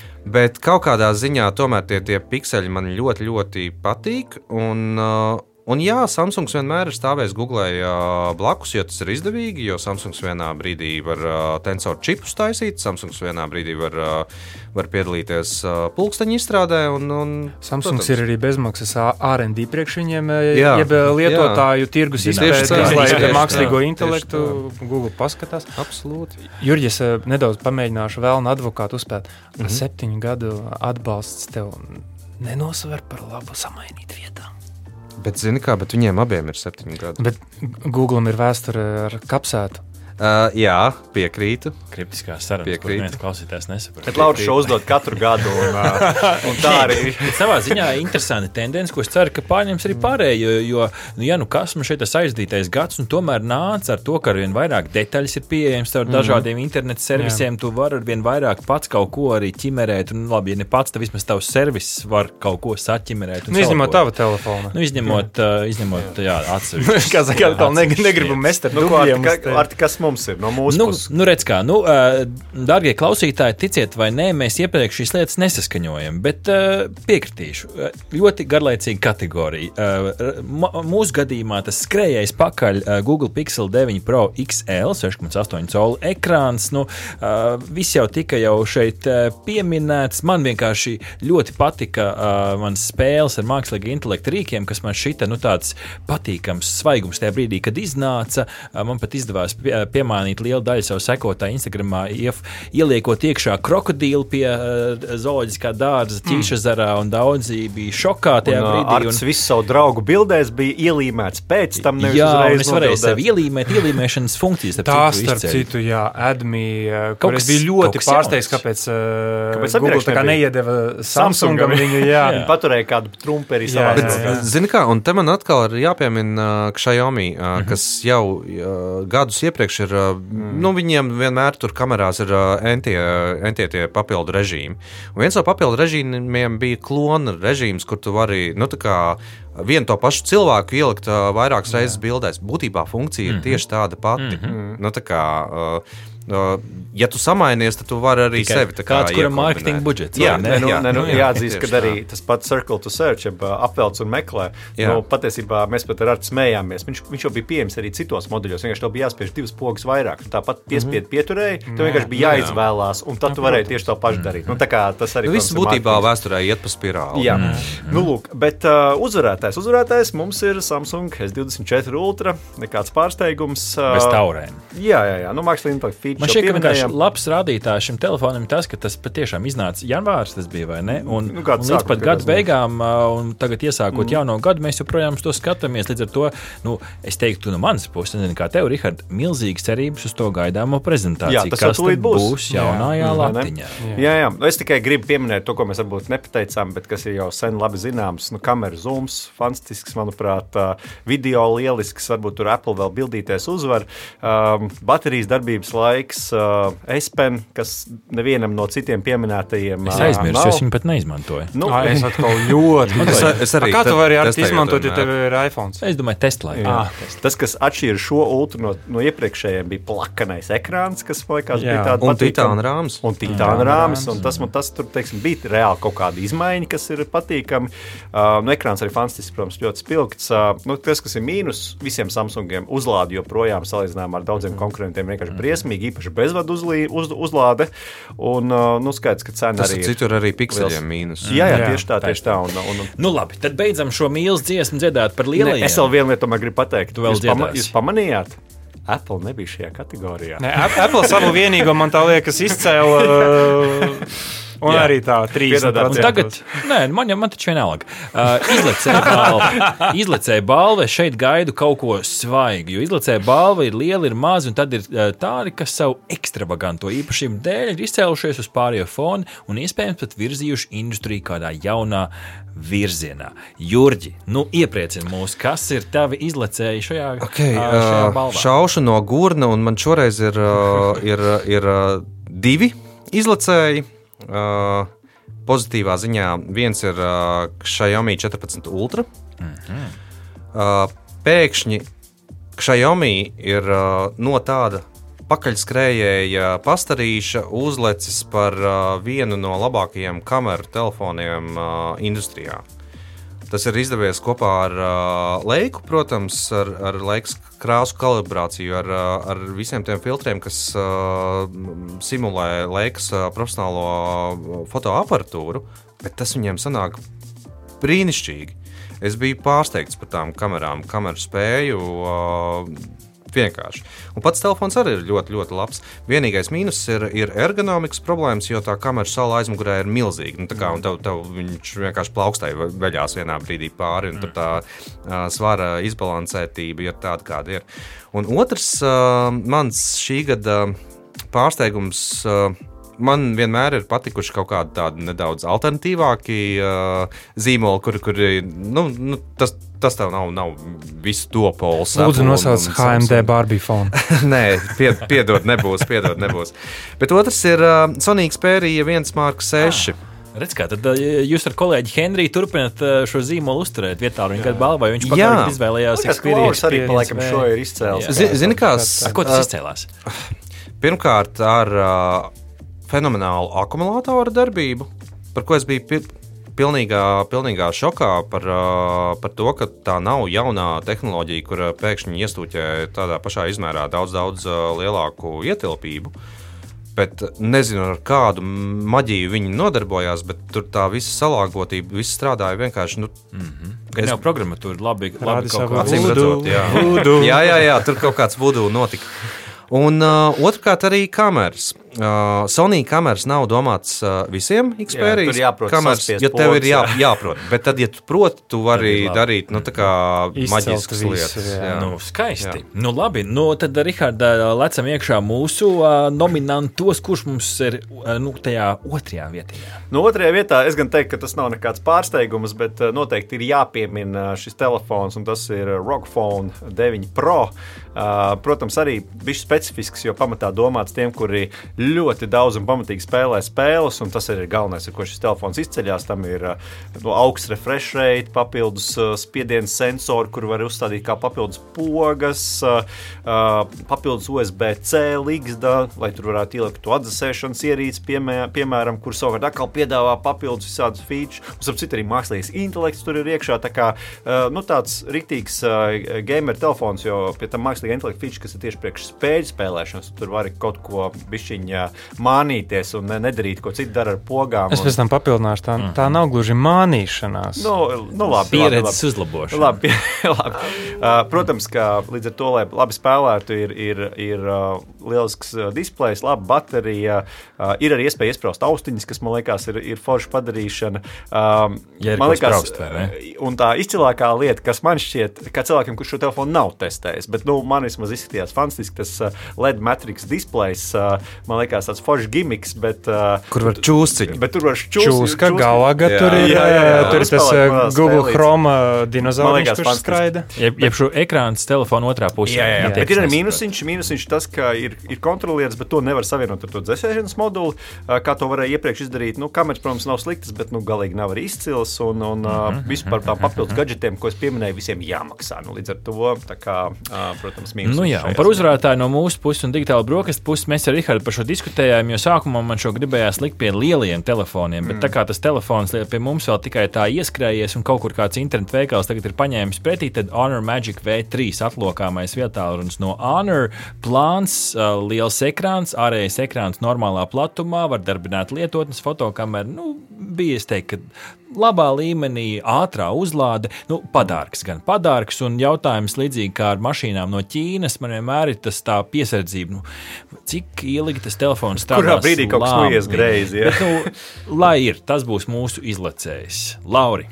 Bet kaut kādā ziņā tomēr tie, tie pikseļi man ļoti, ļoti patīk. Un, uh, un jā, Samsungs vienmēr ir stāvējis Google uh, blakus, jo tas ir izdevīgi, jo Samsungs vienā brīdī var uh, tensor čipus taisīt, Samsungs vienā brīdī var, uh, var piedalīties uh, pulksteņu izstrādē. Un, un, Samsungs protams, ir arī bezmaksas R and D priekš viņiem, jā, jeb lietotāju jā. tirgus izpēti, izlaida mākslīgo intelektu, Google paskatās. Absolūti. Jurģis, nedaudz pamēģināšu vēlnu advokātu uzspēt. Mm-hmm. Septiņu gadu atbalsts tev nenosver par labu samainīt vietā. Bet zini kā, bet viņiem abiem ir septiņi gadi. Bet Google'am ir vēsture ar kapsētu. Uh, jā, piekrītu. Kriptiskās sarunas, ko neviens klausītājs nesaprot. Bet Lauris šo uzdod katru gadu, un, uh, un tā arī. Savā ziņā interesanti tendence, ko es ceru, ka pārņems arī pārējie, jo, jo nu, ja nu kas man šeit tas aizdītais gads, un tomēr nāca ar to, ka arvien vairāk detaļas ir pieejams ar dažādiem mm. internetu servisiem, jā. Tu vari arvien vairāk pats kaut ko arī ķimerēt, un labi, ja ne pats, tad vismaz tavs servis var kaut ko saķimerēt. Nu, izņemot tavu telefonu. Nu, izņemot, uh, izņemot, jā, atsevišķi. Kā saka, tā negribu mest ar dubļiem. Mums ir no mūsu nu, puses. Nu, redz kā, nu, uh, dārgie klausītāji, ticiet vai nē, mēs iepriekš šīs lietas nesaskaņojam, bet uh, piekritīšu. Uh, ļoti garlaicīga kategorija. Uh, mūsu gadījumā tas skrējais pakaļ uh, Google Pixel deviņi Pro X L, seši komats astoņi colu ekrāns. Nu, uh, viss jau tika jau šeit uh, pieminēts. Man vienkārši ļoti patika uh, manas spēles ar mākslīga intelekta rīkiem, kas man šita, nu, tāds patīkams svaigums tajā brīdī, kad iznāca. Uh, man pat izdevās pie, piemānīt lielu daļu savu sekotāju Instagramā, ief, ieliekot iekšā krokodīlu pie uh, zooloģiskā dārza ķīšezarā, un daudzi bija šokā tajā un, brīdī. Arts visu savu draugu bildēs bija ielīmēts pēc tam, nevis jā, uzreiz un es varēju sev ielīmēt, ielīmēšanas funkcijas. Tā starp citu, jā, Admi, kur es biju ļoti pārsteigts, kāpēc, uh, kāpēc Google tā kā neiedeva Samsungam viņu, jā. jā. Paturēja kādu trumperi savā. Bet, zini kā, un te man atkal ir jāpiemina uh, Xiaomi, uh, mm-hmm. kas jau uh, gadus iepriekš ir Mm. Nu, viņiem vienmēr tur kamerās ir uh, entie, entie tie papildu režīmi. Un viens no papildu režīmiem bija klona režīms, kur tu vari, nu, tā kā vienu to pašu cilvēku ielikt uh, vairākas reizes bildēs. Būtībā funkcija ir tieši tāda pati. Mm-hmm. Nu, tā kā, uh, uh, ja tu samainies, tad tu vari arī tikai sevi tā kā kāds, kuram mārketinga budžets. Jā, ne, nu, jā, ne, nu, jā, jāatzīst, ka arī tas pats Circle to Search, jeb apvelc un meklē. Nu, patiesībā mēs pat ar Artu smējāmies. Viņš, viņš jau bija pieejams arī citos modeļos. Vienkārši tev bija jāspiež divas pogas vairāk. Tu tāpat piespied mm-hmm. pieturēji, tev vienkārši bija jāizvēlās, un tad tu varēji tieši to pašu darīt. Nu, tā kā tas arī nu, viss būtībā vēsturē iet pa spirāli. Jā, mm-hmm. nu, lūk, bet uh, uzvarētājs, uzvarētājs mums ir Samsung S divdesmit četri Ultra, nekāds pārsteigums. Uh, Bez taurēm. Jā, jā, jā. Nu, mākslīgi intelekta feature. Man šķiet, ka vienkārši labs rādītājs šim telefonam tas, ka tas patiešām iznāca janvārs, tas bija, vai ne? Un, nu, un līdz pat gada beigām, un tagad iesākot mm. jauno gadu, mēs joprojām uz to skatāmies. Līdz ar to, nu, es teiktu, no manas puses, nezinu, kā tev, Rihard, milzīgas cerības uz to gaidāmo prezentāciju. Jā, tas kas tad būs. būs jaunajā jā. latiņā. Jā. jā, jā. Es tikai gribu pieminēt to, ko mēs varbūt nepateicām, bet kas ir jau sen labi zināms. Nu, kamera zooms, fantastisks, manuprāt, video lielisks, varbūt tur Apple vēl bildīties uzvar. Um, baterijas darbības laiks, uh, S Pen, kas nevienam no citiem pieminētajiem es aizmirsu, jo es viņu pat neizmantoju. Nu, Ai, es atkal ļoti. es, es arī kā tu vari izmantot, ja tev ir iPhone? Es domāju, testlaiku. Ah, tas, kas atšķīra šo Ultra no, no iepriekšējiem, bija plakanais ekrāns, kas laikās jā. bija tāda un titāna rāmis. Un titāna rāmis, un tas, man, tas tur, teiksim, bija reāli kaut kāda izmaiņa, kas ir patīkami. Uh, nu, ekrāns arī fantastisks, protams, ļoti spilgts. Uh, nu, tas, kas ir mīnus visiem Samsungiem, uzlādi joprojām salīdzinājumā ar daudziem konkurentiem vienkārši briesmīgi, īpaši bezvadu uzlī, uz, uzlāde. Un, uh, nu, skaidrs, ka cena tas arī ir citur arī pikseļiem mīnus. Jā, jā, tieši tā, tieši tā. Un, un, un, nu labi, tad beidzam šo mīlas dziesmu dziedāt par lielajiem. Ne, es vēl vienu lietu tomēr gribu pateikt. Tu vēl jūs, pama, jūs pamanījāt? Apple nebija šajā kategorijā. Ne, Apple savu vienīgo, man tā liekas, izcēla... Uh, Un jā. arī tā, trīsdesmit procenti. Tagad, nē, man, man taču vienalga. Uh, izlecēja balva. Izlecēja balva, es šeit gaidu kaut ko svaigu, jo izlecēja balva ir liela, ir maza, un tad ir uh, tādi, kas savu ekstravaganto īpašību dēļ ir izcēlušies uz pārējo fonu un iespējams pat virzījuši industriju kādā jaunā virzienā. Jurģi, nu iepriecini mūs, kas ir tavi izlecēji šajā, okay, uh, šajā balvā? Šaušu no gurna, un man šoreiz ir, uh, ir, ir uh, divi izlecēji. Uh, pozitīvā ziņā viens ir uh, Xiaomi četrpadsmit Ultra. Mm-hmm. Uh, pēkšņi Xiaomi ir uh, no tāda pakaļskrējēja pastarīša uzlecis par uh, vienu no labākajiem kameru telefoniem uh, industrijā. Tas ir izdevies kopā ar uh, Leiku, protams, ar, ar Leikas krāsu kalibrāciju, ar, ar visiem tiem filtriem, kas uh, simulē Leikas uh, profesionālo fotoaparatūru, bet tas viņiem sanāk brīnišķīgi. Es biju pārsteigts par tām kamerām, kameru spēju. Uh, Vienkārši. Un pats telefons arī ir ļoti, ļoti labs. Vienīgais mīnus ir, ir ergonomikas problēmas, jo tā kamera sala aizmugurē ir milzīga. Nu, tā kā, un tev, tev viņš vienkārši plaukstē veļās vienā brīdī pāri, un tur tā uh, svara izbalansētība ir tāda, kāda ir. Un otrs uh, mans šī gada pārsteigums, uh, man vienmēr ir patikuši kaut kādi tādi nedaudz alternatīvāki uh, zīmoli, kur, kur nu, nu, tas Tas tev nav, nav visu to pols. Lūdzu, nosauc H M D Barbie phone. Nē, pied, piedod, nebūs, piedod, nebūs. Bet otrs ir uh, Sony Xperia viens marka seši. Ah. Redz, kā tad jūs ar kolēģi Henriju turpināt šo zīmolu uzturēt vietā, un gadu balvu, vai viņš pagaidām izvēlējās Xperia? Tas arī paliekam šo ir izcēlis. Zini, kās? Ar ko tas izcēlās? Pirmkārt, ar uh, fenomenālu akumulātoru darbību, par ko es biju pi pilnīgā, pilnīgā šokā par, uh, par to, ka tā nav jaunā tehnoloģija, kur pēkšņi iestūķē tādā pašā izmērā daudz, daudz uh, lielāku ietilpību. Bet nezinu, ar kādu maģiju viņi nodarbojās, bet tur tā visa salāgotība, viss strādāja vienkārši. Nu, mm-hmm. Es... Nav programmatūra, labi, labi kaut kā acīm redzot, jā. jā, jā, jā, tur kaut kāds vudu notika. Un uh, otrkārt arī kameras. Uh, Sony kameras nav domāts uh, visiem Xperia kameras, ja tev ir jā, jāprot. Bet tad, ja tu proti, tu vari darīt, nu, tā kā maģiskas lietas. Jā. Jā. Nu, skaisti. Jā. Nu, labi, nu, tad, Riharda, lecam iekšā mūsu uh, nominantos, kurš mums ir uh, nu, tajā otrajā vietā. Nu, otrajā vietā es gan teiktu, ka tas nav nekāds pārsteigums, bet uh, noteikti ir jāpiemina šis telefons, un tas ir ROG Phone deviņi Pro. Uh, protams, arī bišķi specifisks, jo pamatā domāts tiem, kuri ļoti daudz un pamatīgi spēlē spēles, un tas arī ir galvenais, ar ko šis telefons izceļās. Tam ir no, augsts refresh rate, papildus uh, spiediens sensori, kur var uzstādīt kā papildus pogas, uh, uh, papildus U S B C ligzda, lai tur varētu ielikt to atdzesēšanas ierīci, piemē, piemēram, kur savukārt atkal piedāvā papildus visādus features. Un, starp citu, arī mākslīgais intelekts tur ir iekšā, tā kā uh, nu, tāds riktīgs uh, gamer telefons, jo pie tam mākslīgā intelekta feature, kas ir tieši priekš spēļu spēlēšanas, tur var kaut ko bišķiņ mānīties un nedarīt, ko citu dara ar pogām. Es pēc tam papildināšu, tā, tā nav gluži mānīšanās. Nu, nu labi. Pieredzes uzlabošana. Labi, labi. Uh, protams, ka līdz ar to, lai labi spēlētu, ir, ir, ir uh, lielisks displejs, laba baterija, uh, ir arī iespēja iespraust austiņas, kas, man liekas, ir, ir forša padarīšana. Um, ja man liekas, spraust, vai ne? Un tā izcilākā lieta, kas man šķiet, kā cilvēkiem, kurš šo telefonu nav testējis, bet, nu, man vismaz izskatījās fantastiski, tas uh, L E D Matrix displejs, uh, man liekas, tāds foršs gimiks, bet... Uh, kur var čūsciņu. Bet tur var čūsciņu. Čūska, galvaga, tur ir, jā, jā, jā, tur ir tas uh, Google Chrome dinozauriņš, kurš skraida. Jeb, jeb šo ekrāns telefonu otrā pusē. Jā, jā, jā. Bet ir arī mīnusiņš, mīnusiņš tas, ka ir, ir kontrolieris, bet to nevar savienot ar to dzēsēšanas moduli, uh, kā to varēja iepriekš izdarīt. Nu, kameras, protams, nav sliktas, bet, nu, galīgi nav arī izcils, un, un uh, vispār tām papildus gadžetiem, ko es pieminēju, visiem jāmaksā. Nu, līdz ar to, tā kā, uh, protams, mīnusiņš. Nu jā, un par uzvarētāju no mūsu puses un digitālu brokastu puses mēs ar Rihardu par šo diskutējām, jo sākumā man šo gribējās likt pie lielajiem telefoniem, bet mm. tā kā tas telefons pie mums vēl tikai tā ieskrējies un kaut kur kāds internetu veikals tagad ir paņēmis pretī, tad Honor Magic V trīs atlokāmais vietālrunis no Honor, plāns, liels ekrāns, ārējais ekrāns normālā platumā, var darbināt lietotnes, fotokameru, nu, bija es teiktu, ka labā līmenī, ātrā uzlāde, nu, padārgs gan padārgs, un jautājums līdzīgi kā ar mašīnām no Ķīnas, man vienmēr ir tas tā piesardzība, nu, cik ilgi tas telefons strādās. Kurā brīdī kaut kas noies greizi, ja? Bet, nu, lai ir, tas būs mūsu izlecējs. Lauri.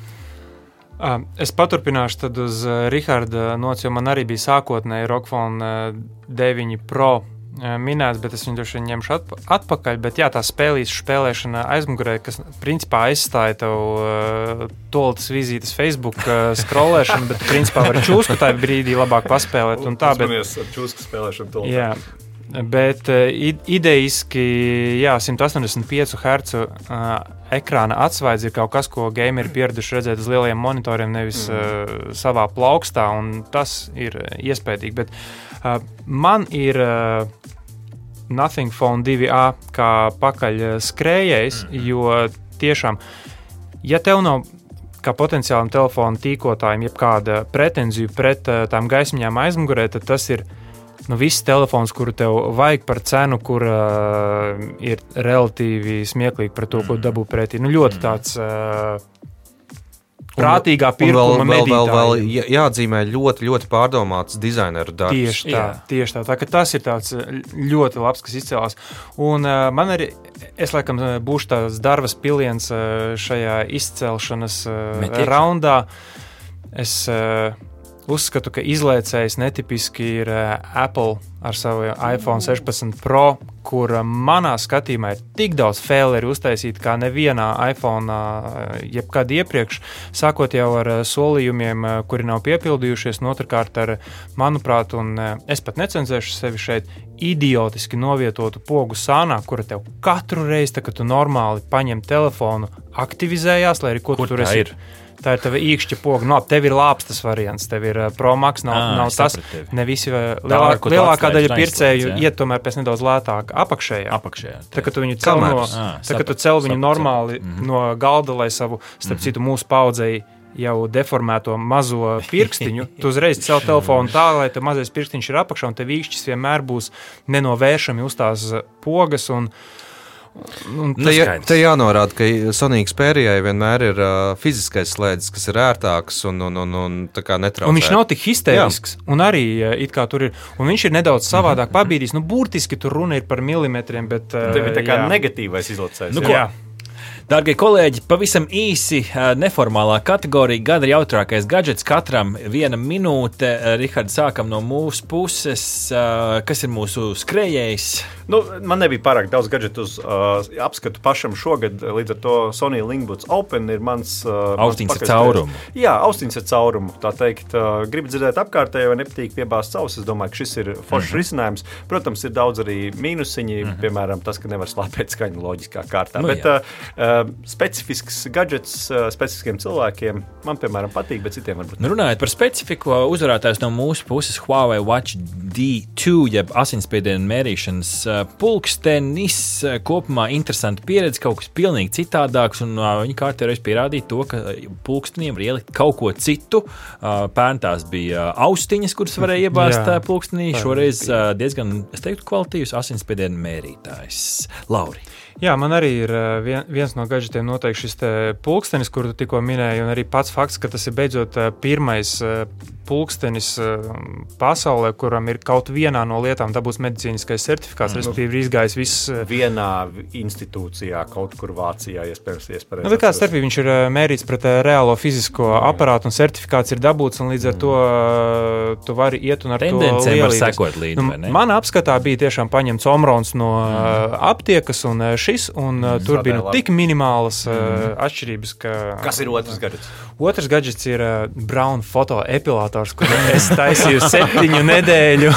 Es paturpināšu tad uz Riharda nots, jo man arī bija sākotnēji ROG Phone deviņi Pro minēts, bet es viņu droši vien ņemšu atpakaļ, bet jā, tā spēlīšu spēlēšana aizmugurē, kas principā aizstāja tev uh, tolitas vizītes Facebook uh, scrollēšanu, bet principā var čūsku tā brīdī labāk paspēlēt un tā, bet... Uzmanies ar čūsku spēlēšanu tolitas. Jā, bet uh, ideiski, jā, simt astoņdesmit piecu hercu uh, ekrāna atsvaidz ir kaut kas, ko gameri pieraduši redzēt uz lielajiem monitoriem, nevis mm. uh, savā plaukstā, un tas ir iespējīgi, bet uh, man ir uh, Nothing Phone divi A kā pakaļ skrējējs, mm. jo tiešām, ja tev nav kā potenciālam telefonu tīkotājiem jebkāda pretenzija pret tām gaismiņām aizmugurē, tad tas ir nu, viss telefons, kuru tev vajag par cenu, kur uh, ir relatīvi smieklīgi par to, ko dabū pretī. Nu, ļoti tāds uh, prātīgā pirkuma medītājiem. Vēl, vēl, vēl jāatzīmē ļoti, ļoti pārdomāts dizaineru darbs. Tieši tā, tieši tā. Tā ka tas ir tāds ļoti labs, kas izcēlās. Un uh, man arī, es laikam būšu tās darvas piliens uh, šajā izcelšanas uh, raundā. Es uh, uzskatu, ka izlaicējs netipiski ir uh, Apple ar savu iPhone sešpadsmit Pro, kur uh, manā skatījumā ir tik daudz faileri uztaisīt kā nevienā iPhone uh, jebkad iepriekš, sākot jau ar uh, solījumiem, uh, kuri nav piepildījušies, un otrkārt ar, manuprāt, un uh, es pat necenzēšu sevi šeit, idiotiski novietotu pogu sānā, kura tev katru reizi, tā, kad tu normāli paņem telefonu, aktivizējās, lai arī ko tu tur esi. Ir? Tā ir tava īkšķa poga. No, tev ir lāpstas variants, tev ir uh, Pro Max, nav, à, nav tas. Ne visi, lielā, lielākā daļa pircēju iet tomēr pēc nedaudz lētāk apakšējā. apakšējā tā, ka tu viņu cel, no, à, tā, ka tu cel viņu normāli mm -hmm. no galda, lai savu, starp citu, mūsu paudzei jau deformēto mazo pirkstiņu, tu uzreiz cel telefonu tā, lai tev mazais pirkstiņš ir apakšā, un tev īkšķis vienmēr būs nenovēršami uz tās pogas, un Te, jā, te jānorāda, ka Sony Xperijai vienmēr ir uh, fiziskais slēdzis, kas ir ērtāks un, un, un, un tā kā netraucē. Un viņš nav tik histērisks, jā. Un arī uh, it kā tur ir, un viņš ir nedaudz savādāk pabīdījis, nu burtiski tur runa ir par milimetriem, bet... Uh, Tev ir tā kā jā. negatīvais izlacējs. Nu, jā. Dārgie kolēģi, pavisam īsi neformālā kategorija, gada jautrākais gadžets, katram viena minūte. Rihards, sākam no mūsu puses. Kas ir mūsu skrējējs? Nu, man nebija pārāk daudz gadžetu uz uh, apskatu pašam šogad, līdz ar to Sony Linkbuds Open ir mans... Uh, austiņas ar caurumu. Jā, austiņas ar caurumu, tā teikt. Uh, gribu dzirdēt apkārtējo, nepatīk piebāzt savus. Es domāju, ka šis ir foršs mm-hmm. risinājums. Protams, ir daudz arī mīnusiņi, mm-hmm. piemēram, tas, ka nevar slāpēt skaņu loģiskā kārtā. Nu, bet uh, uh, specifisks gadžets uh, specifiskiem cilvēkiem man, piemēram, patīk, bet citiem varbūt. Nu, runājot par specifiku, uzvarētājs no mūsu puses Huawei Watch D two, jeb asinsspiedienu mērīšanas uh, pulkstenis, kopumā interesanta pieredze, kaut kas pilnīgi citādāks, un uh, viņi kārtēreiz pierādīja to, ka pulksteniem var ielikt kaut ko citu. Uh, pērn tās bija austiņas, kuras varēja iebāzt Jā, pulkstenī, šoreiz uh, diezgan, es teiktu, kvalitīvs asinsspiedienu mērītājs. Lauri. Jā, man arī ir vien, viens no gadžetiem noteikti šis pulkstenis, kuru tu tikko minēji, un arī pats fakts, ka tas ir beidzot pirmais pulkstenis pasaulē, kuram ir kaut vienā no lietām dabūs medicīniskais certifikāts, mm. respektīvi izgājis viss... Vienā institūcijā, kaut kur Vācijā, iespējams, iespējams. Nu, bet kāds starpība, viņš ir mērīts pret reālo fizisko aparātu, un certifikāts ir dabūts, un līdz ar to mm. tu vari iet un ar Tendencēm to lielīties. Var sekot līdzi, vai ne? Mana apskatā bija tiešām paņemts Omrons no mm. aptiekas, un šis, un mm. tur bija nu, tik minimālas mm. atšķirības, ka... Kas ir otrs gadgets? Otrs gadgets ir Braun fotoepilators, kur es taisīju septiņu nedēļu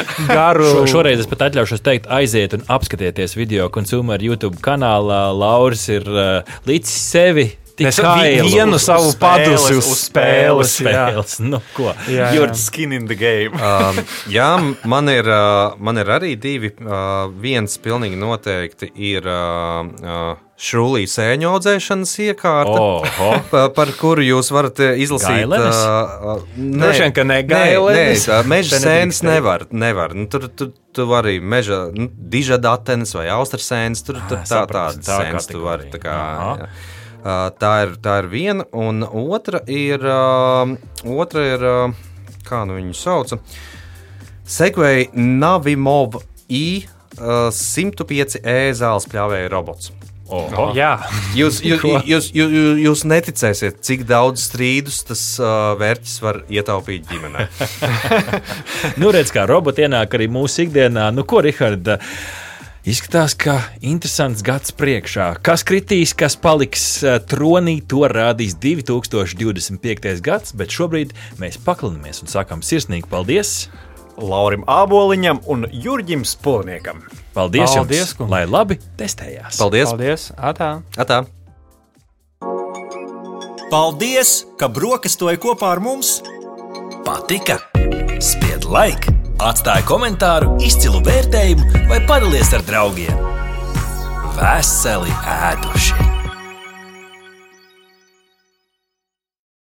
garu. Šo, šoreiz es pat atļaušos teikt, aiziet un apskatieties video Consumer YouTube kanālā. Lauris ir uh, līdz sevi Es vienu savu padusi uz spēles. Uz spēles. Nu, ko? Jā, You're skin in the game. um, jā, man ir, uh, man ir arī divi. Uh, viens pilnīgi noteikti ir uh, uh, šrūlī sēņu audzēšanas iekārta, oh, pa, par kuru jūs varat izlasīt. Gailenes? Uh, nē, Droši vien, ka ne gailenes. Nē, nē, meža sēnes nevar. nevar. Nu, tur, tur, tu vari meža nu, dižadatenes vai austrasēnes, tur, tur tā, tādas tā sēnes tu vari. Tā kā, jā. Uh, tā, ir, tā ir viena, un otra ir, uh, otra ir uh, kā nu viņu sauca, Segway Navimov I uh, simts pieci E zāles pļāvēja robots. Oho. Jā. Jūs, jūs, jūs, jūs, jūs neticēsiet, cik daudz strīdus tas uh, vērķis var ietaupīt ģimenē. Nu, redz, kā roboti ienāk arī mūsu ikdienā. Nu, ko, Rihard? Izskatās, ka interesants gads priekšā. Kas kritīs, kas paliks tronī, to rādīs divi tūkstoši divdesmit piektais gads, bet šobrīd mēs paklinamies un sakām sirsnīgi paldies Laurim Āboliņam un Jurģim Spolniekam. Paldies, Paldies jums, lai labi testējās. Paldies. Paldies. Atā. Atā. Paldies, ka brokastoji kopā ar mums. Patika? Spied like! Atstāj komentāru, izcilu vērtējumu vai padalies ar draugiem. Veseli ēdošie!